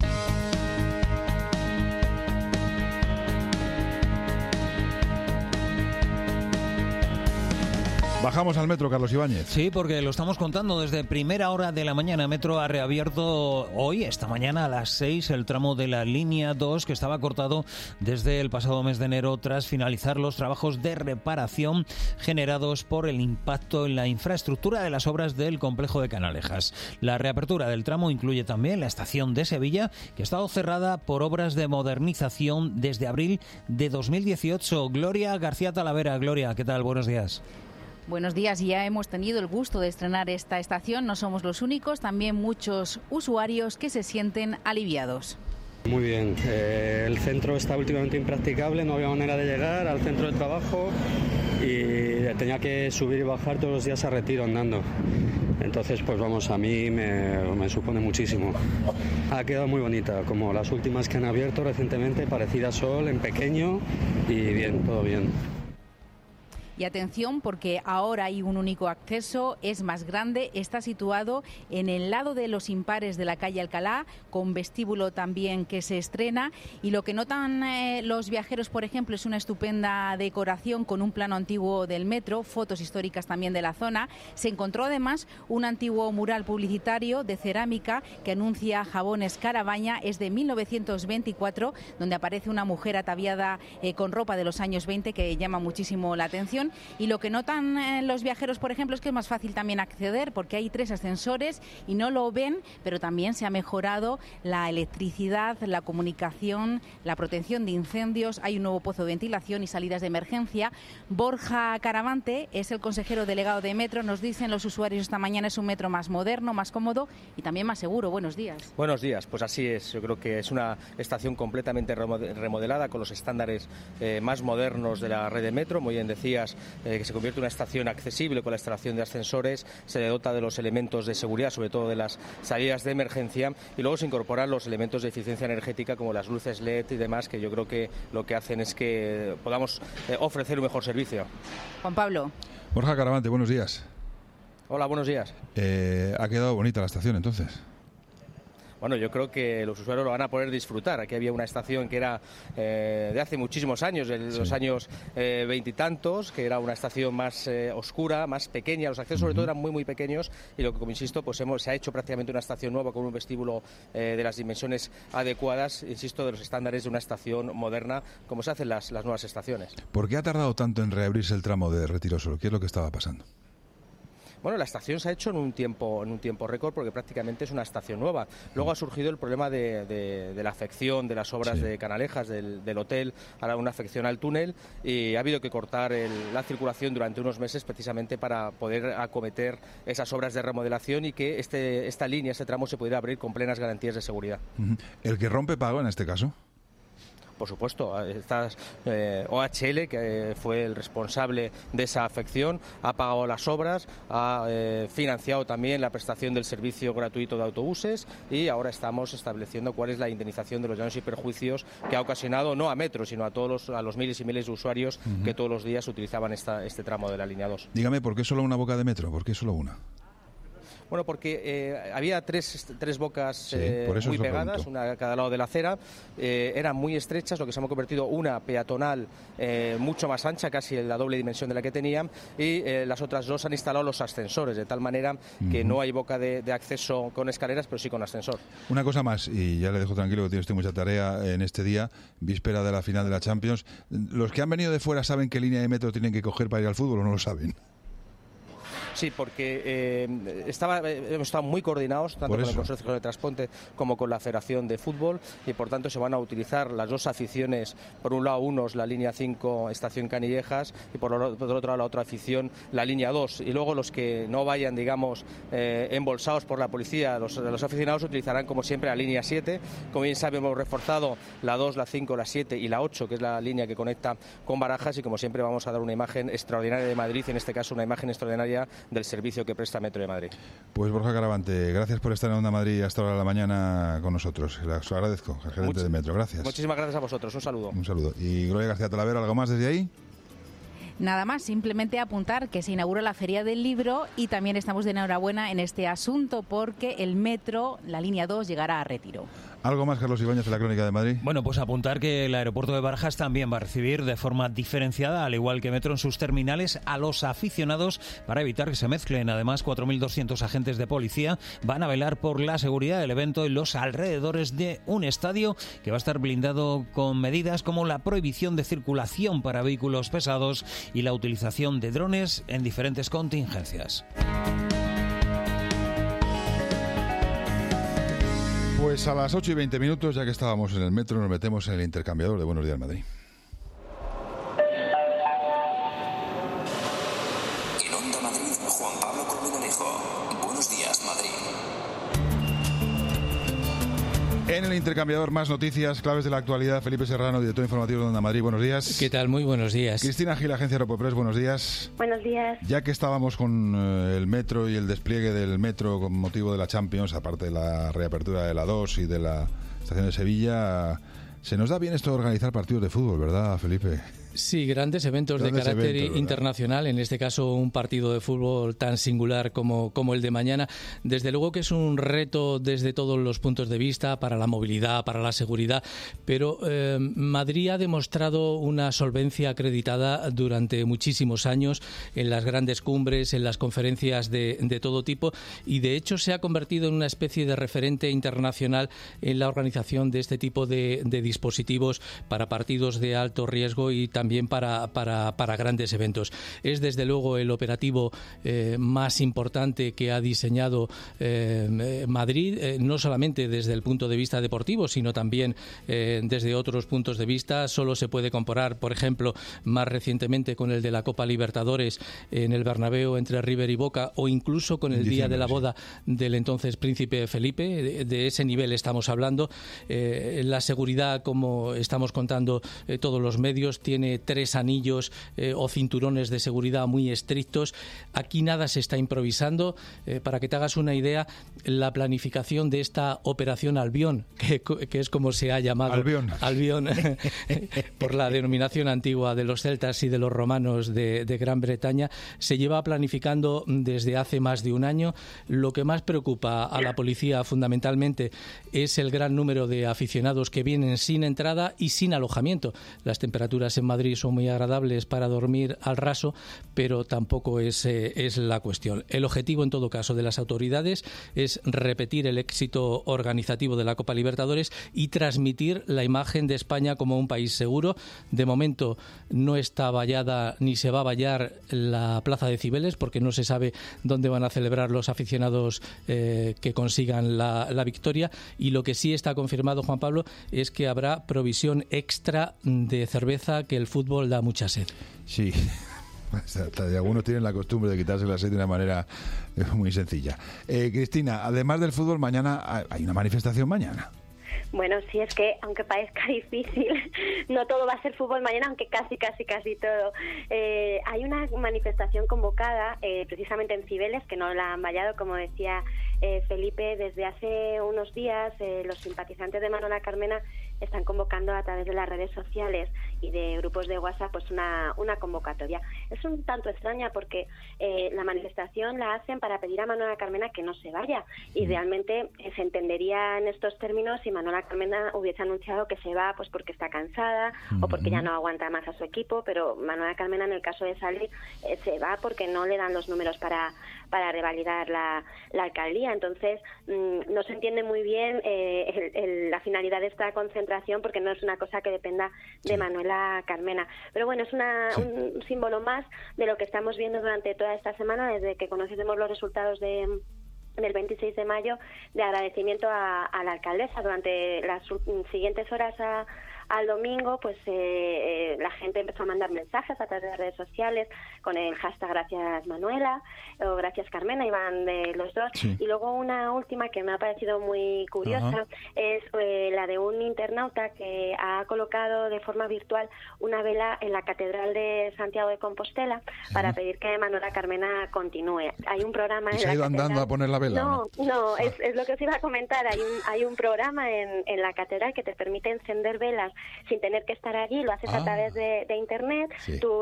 Bajamos al metro, Carlos Ibáñez. Sí, porque lo estamos contando desde primera hora de la mañana. Metro ha reabierto hoy, esta mañana a las 6, el tramo de la línea 2 que estaba cortado desde el pasado mes de enero tras finalizar los trabajos de reparación generados por el impacto en la infraestructura de las obras del complejo de Canalejas. La reapertura del tramo incluye también la estación de Sevilla, que ha estado cerrada por obras de modernización desde abril de 2018. Gloria García Talavera. Gloria, ¿qué tal? Buenos días. Buenos días, ya hemos tenido el gusto de estrenar esta estación, no somos los únicos, también muchos usuarios que se sienten aliviados. Muy bien, el centro está últimamente impracticable, no había manera de llegar al centro de trabajo y tenía que subir y bajar todos los días a Retiro andando. Entonces, pues vamos, a mí me supone muchísimo. Ha quedado muy bonita, como las últimas que han abierto recientemente, parecida a Sol, en pequeño y bien, todo bien. Y atención, porque ahora hay un único acceso, es más grande, está situado en el lado de los impares de la calle Alcalá, con vestíbulo también que se estrena, y lo que notan los viajeros, por ejemplo, es una estupenda decoración con un plano antiguo del metro, fotos históricas también de la zona. Se encontró además un antiguo mural publicitario de cerámica que anuncia jabones Carabaña, es de 1924, donde aparece una mujer ataviada con ropa de los años 20 que llama muchísimo la atención. Y lo que notan los viajeros, por ejemplo, es que es más fácil también acceder porque hay 3 ascensores y no lo ven, pero también se ha mejorado la electricidad, la comunicación, la protección de incendios, hay un nuevo pozo de ventilación y salidas de emergencia. Borja Caravante es el consejero delegado de Metro, nos dicen los usuarios esta mañana es un metro más moderno, más cómodo y también más seguro. Buenos días. Buenos días, pues así es, yo creo que es una estación completamente remodelada con los estándares más modernos de la red de Metro, muy bien decías, que se convierte en una estación accesible con la instalación de ascensores, se le dota de los elementos de seguridad, sobre todo de las salidas de emergencia, y luego se incorporan los elementos de eficiencia energética como las luces LED y demás, que yo creo que lo que hacen es que podamos ofrecer un mejor servicio. Juan Pablo. Borja Caravante, buenos días. Hola, buenos días. Ha quedado bonita la estación entonces. Bueno, yo creo que los usuarios lo van a poder disfrutar. Aquí había una estación que era de hace muchísimos años, de los años 20 y tantos, que era una estación más oscura, más pequeña. Los accesos sobre todo eran muy, muy pequeños y lo que, como insisto, pues se ha hecho prácticamente una estación nueva con un vestíbulo de las dimensiones adecuadas, insisto, de los estándares de una estación moderna, como se hacen las nuevas estaciones. ¿Por qué ha tardado tanto en reabrirse el tramo de Retiro Sol? ¿Qué es lo que estaba pasando? Bueno, la estación se ha hecho en un tiempo récord porque prácticamente es una estación nueva. Luego ha surgido el problema de la afección de las obras de Canalejas, del hotel, a una afección al túnel, y ha habido que cortar la circulación durante unos meses precisamente para poder acometer esas obras de remodelación y que esta línea, este tramo, se pudiera abrir con plenas garantías de seguridad. ¿El que rompe paga en este caso? por supuesto, OHL, que fue el responsable de esa afección, ha pagado las obras, ha financiado también la prestación del servicio gratuito de autobuses y ahora estamos estableciendo cuál es la indemnización de los daños y perjuicios que ha ocasionado no a Metro, sino a los miles y miles de usuarios que todos los días utilizaban este tramo de la línea 2. Dígame, ¿por qué solo una boca de metro? ¿Por qué solo una? Bueno, porque había tres bocas muy pegadas, una a cada lado de la acera, eran muy estrechas, lo que se ha convertido una peatonal mucho más ancha, casi la doble dimensión de la que tenían, y las otras dos han instalado los ascensores, de tal manera que no hay boca de acceso con escaleras, pero sí con ascensor. Una cosa más, y ya le dejo tranquilo que tiene usted mucha tarea en este día, víspera de la final de la Champions. ¿Los que han venido de fuera saben qué línea de metro tienen que coger para ir al fútbol o no lo saben? Sí, porque hemos estado muy coordinados, tanto con el Consorcio de Transporte como con la Federación de Fútbol, y por tanto se van a utilizar las dos aficiones, por un lado unos la línea 5 Estación Canillejas y por otro lado la otra afición la línea 2, y luego los que no vayan, digamos, embolsados por la policía, los aficionados utilizarán como siempre la línea 7. Como bien saben, hemos reforzado la 2, la 5, la 7 y la 8, que es la línea que conecta con Barajas, y como siempre vamos a dar una imagen extraordinaria de Madrid, en este caso una imagen extraordinaria del servicio que presta Metro de Madrid. Pues Borja Caravante, gracias por estar en Onda Madrid hasta ahora de la mañana con nosotros. Les agradezco, el gerente de Metro. Gracias. Muchísimas gracias a vosotros. Un saludo. Un saludo. Y Gloria García Talavera, ¿algo más desde ahí? Nada más, simplemente apuntar que se inaugura la Feria del Libro y también estamos de enhorabuena en este asunto porque el metro, la línea 2, llegará a Retiro. ¿Algo más, Carlos Ibáñez, de la Crónica de Madrid? Bueno, pues apuntar que el aeropuerto de Barajas también va a recibir de forma diferenciada, al igual que Metro en sus terminales, a los aficionados para evitar que se mezclen. Además, 4.200 agentes de policía van a velar por la seguridad del evento en los alrededores de un estadio que va a estar blindado con medidas como la prohibición de circulación para vehículos pesados y la utilización de drones en diferentes contingencias. Pues a las 8:20, ya que estábamos en el metro, nos metemos en el intercambiador de Buenos Días Madrid. En Onda Madrid, Juan Pablo Colmenarejo. Buenos Días Madrid. En el intercambiador, más noticias, claves de la actualidad. Felipe Serrano, director informativo de Onda Madrid, buenos días. ¿Qué tal? Muy buenos días. Cristina Gil, agencia Aeropopress, buenos días. Buenos días. Ya que estábamos con el metro y el despliegue del metro con motivo de la Champions, aparte de la reapertura de la 2 y de la estación de Sevilla, se nos da bien esto de organizar partidos de fútbol, ¿verdad, Felipe? Sí, grandes eventos de carácter internacional, en este caso un partido de fútbol tan singular como el de mañana. Desde luego que es un reto desde todos los puntos de vista, para la movilidad, para la seguridad, pero Madrid ha demostrado una solvencia acreditada durante muchísimos años en las grandes cumbres, en las conferencias de todo tipo, y de hecho se ha convertido en una especie de referente internacional en la organización de este tipo de dispositivos para partidos de alto riesgo y también para grandes eventos. Es desde luego el operativo más importante que ha diseñado Madrid, no solamente desde el punto de vista deportivo, sino también desde otros puntos de vista. Solo se puede comparar, por ejemplo, más recientemente con el de la Copa Libertadores en el Bernabéu entre River y Boca, o incluso con el día de la boda del entonces príncipe Felipe. De ese nivel estamos hablando. La seguridad, como estamos contando todos los medios, tiene 3 anillos o cinturones de seguridad muy estrictos. Aquí nada se está improvisando. Para que te hagas una idea, la planificación de esta operación Albión, que es como se ha llamado Albión por la denominación antigua de los celtas y de los romanos de Gran Bretaña, se lleva planificando desde hace más de un año. Lo que más preocupa a la policía fundamentalmente es el gran número de aficionados que vienen sin entrada y sin alojamiento. Las temperaturas en Madrid son muy agradables para dormir al raso, pero tampoco es la cuestión. El objetivo, en todo caso, de las autoridades es repetir el éxito organizativo de la Copa Libertadores y transmitir la imagen de España como un país seguro. De momento no está vallada ni se va a vallar la Plaza de Cibeles, porque no se sabe dónde van a celebrar los aficionados que consigan la victoria, y lo que sí está confirmado, Juan Pablo, es que habrá provisión extra de cerveza, que el fútbol da mucha sed. Sí, algunos tienen la costumbre de quitarse la sed de una manera muy sencilla. Cristina, además del fútbol, mañana hay una manifestación mañana. Bueno, sí, es que aunque parezca difícil, no todo va a ser fútbol mañana, aunque casi todo. Hay una manifestación convocada precisamente en Cibeles, que no la han vallado, como decía Felipe, desde hace unos días. Los simpatizantes de Manuela Carmena están convocando a través de las redes sociales y de grupos de WhatsApp pues una convocatoria. Es un tanto extraña porque la manifestación la hacen para pedir a Manuela Carmena que no se vaya, y realmente se entendería en estos términos si Manuela Carmena hubiese anunciado que se va pues porque está cansada o porque ya no aguanta más a su equipo, pero Manuela Carmena, en el caso de salir, se va porque no le dan los números para revalidar la alcaldía. Entonces no se entiende muy bien la finalidad de esta concentración, porque no es una cosa que dependa de Manuela Carmena. Pero bueno, es un símbolo más de lo que estamos viendo durante toda esta semana, desde que conocemos los resultados del 26 de mayo, de agradecimiento a la alcaldesa. Durante las siguientes horas al domingo, pues la gente empezó a mandar mensajes a través de las redes sociales con el hashtag Gracias Manuela o Gracias Carmena, iban de los dos. Sí. Y luego una última que me ha parecido muy curiosa es la de un internauta que ha colocado de forma virtual una vela en la Catedral de Santiago de Compostela para pedir que Manuela Carmena continúe. Hay un programa en ¿se ha ido andando a poner la vela? No, es lo que os iba a comentar. Hay un programa en la Catedral que te permite encender velas sin tener que estar allí, lo haces a través de internet. Sí. Tú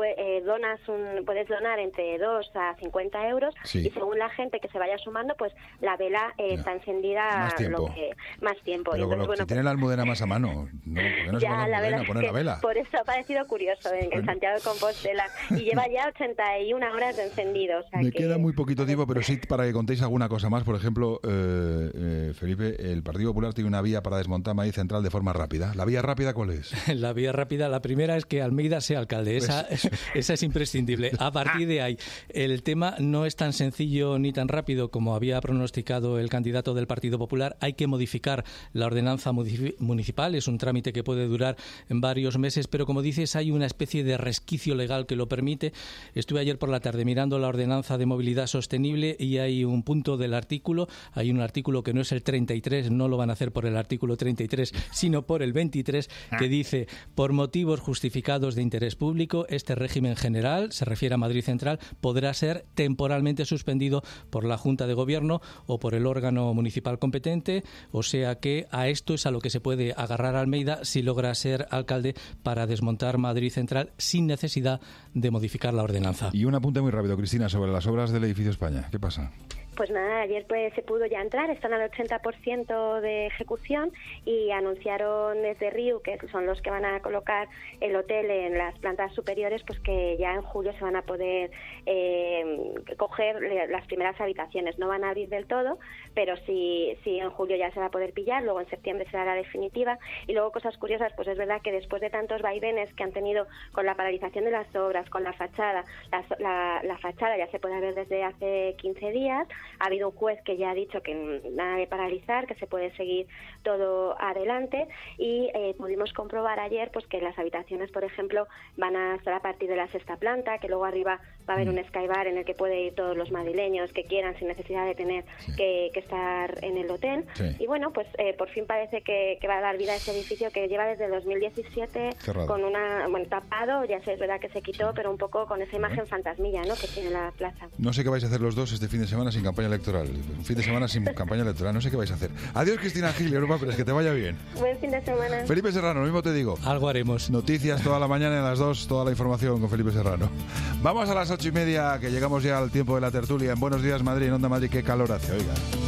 puedes donar entre 2 a 50 euros y según la gente que se vaya sumando, pues la vela está encendida más tiempo. Pero entonces, si tiene la almudena más a mano, ¿no? ¿Por qué no se pone la almudena, poner la vela? Por eso ha parecido curioso en Santiago de Compostela, y lleva ya 81 horas de encendido. O sea Me queda muy poquito tiempo, pero sí para que contéis alguna cosa más. Por ejemplo, Felipe, el Partido Popular tiene una vía para desmontar Madrid Central de forma rápida. ¿La vía rápida cuál es? La vía rápida, la primera es que Almeida sea alcalde, esa es imprescindible. A partir de ahí, el tema no es tan sencillo ni tan rápido como había pronosticado el candidato del Partido Popular. Hay que modificar la ordenanza municipal, es un trámite que puede durar en varios meses, pero como dices, hay una especie de resquicio legal que lo permite. Estuve ayer por la tarde mirando la ordenanza de movilidad sostenible y hay un punto del artículo, hay un artículo que no es el 33, no lo van a hacer por el artículo 33, sino por el 23, que dice: por motivos justificados de interés público, este régimen general, se refiere a Madrid Central, podrá ser temporalmente suspendido por la Junta de Gobierno o por el órgano municipal competente, o sea que a esto es a lo que se puede agarrar Almeida si logra ser alcalde para desmontar Madrid Central sin necesidad de modificar la ordenanza. Y un apunte muy rápido, Cristina, sobre las obras del edificio España. ¿Qué pasa? Pues nada, ayer pues se pudo ya entrar, están al 80% de ejecución, y anunciaron desde Riu, que son los que van a colocar el hotel en las plantas superiores, pues que ya en julio se van a poder coger las primeras habitaciones. No van a abrir del todo, pero sí en julio ya se va a poder pillar, luego en septiembre será la definitiva. Y luego cosas curiosas, pues es verdad que después de tantos vaivenes que han tenido con la paralización de las obras, con la fachada, la fachada ya se puede ver desde hace 15 días, ha habido un juez que ya ha dicho que nada de paralizar, que se puede seguir todo adelante, y pudimos comprobar ayer pues que las habitaciones, por ejemplo, van a estar a partir de la 6ª planta, que luego arriba va a haber un skybar en el que pueden ir todos los madrileños que quieran sin necesidad de tener que estar en el hotel. Y bueno, pues por fin parece que va a dar vida a ese edificio que lleva desde el 2017 cerrado, con tapado, ya sé, es verdad que se quitó, pero un poco con esa imagen fantasmilla, ¿no?, que tiene la plaza. No sé qué vais a hacer los dos este fin de semana sin campaña electoral. Un fin de semana sin campaña electoral, no sé qué vais a hacer. Adiós, Cristina Gil, Europa Press, que te vaya bien. Buen fin de semana. Felipe Serrano, lo mismo te digo. Algo haremos. Noticias toda la mañana y a las 2 toda la información con Felipe Serrano. Vamos a las 8:30, que llegamos ya al tiempo de la tertulia en Buenos Días Madrid, en Onda Madrid. Qué calor hace, oiga.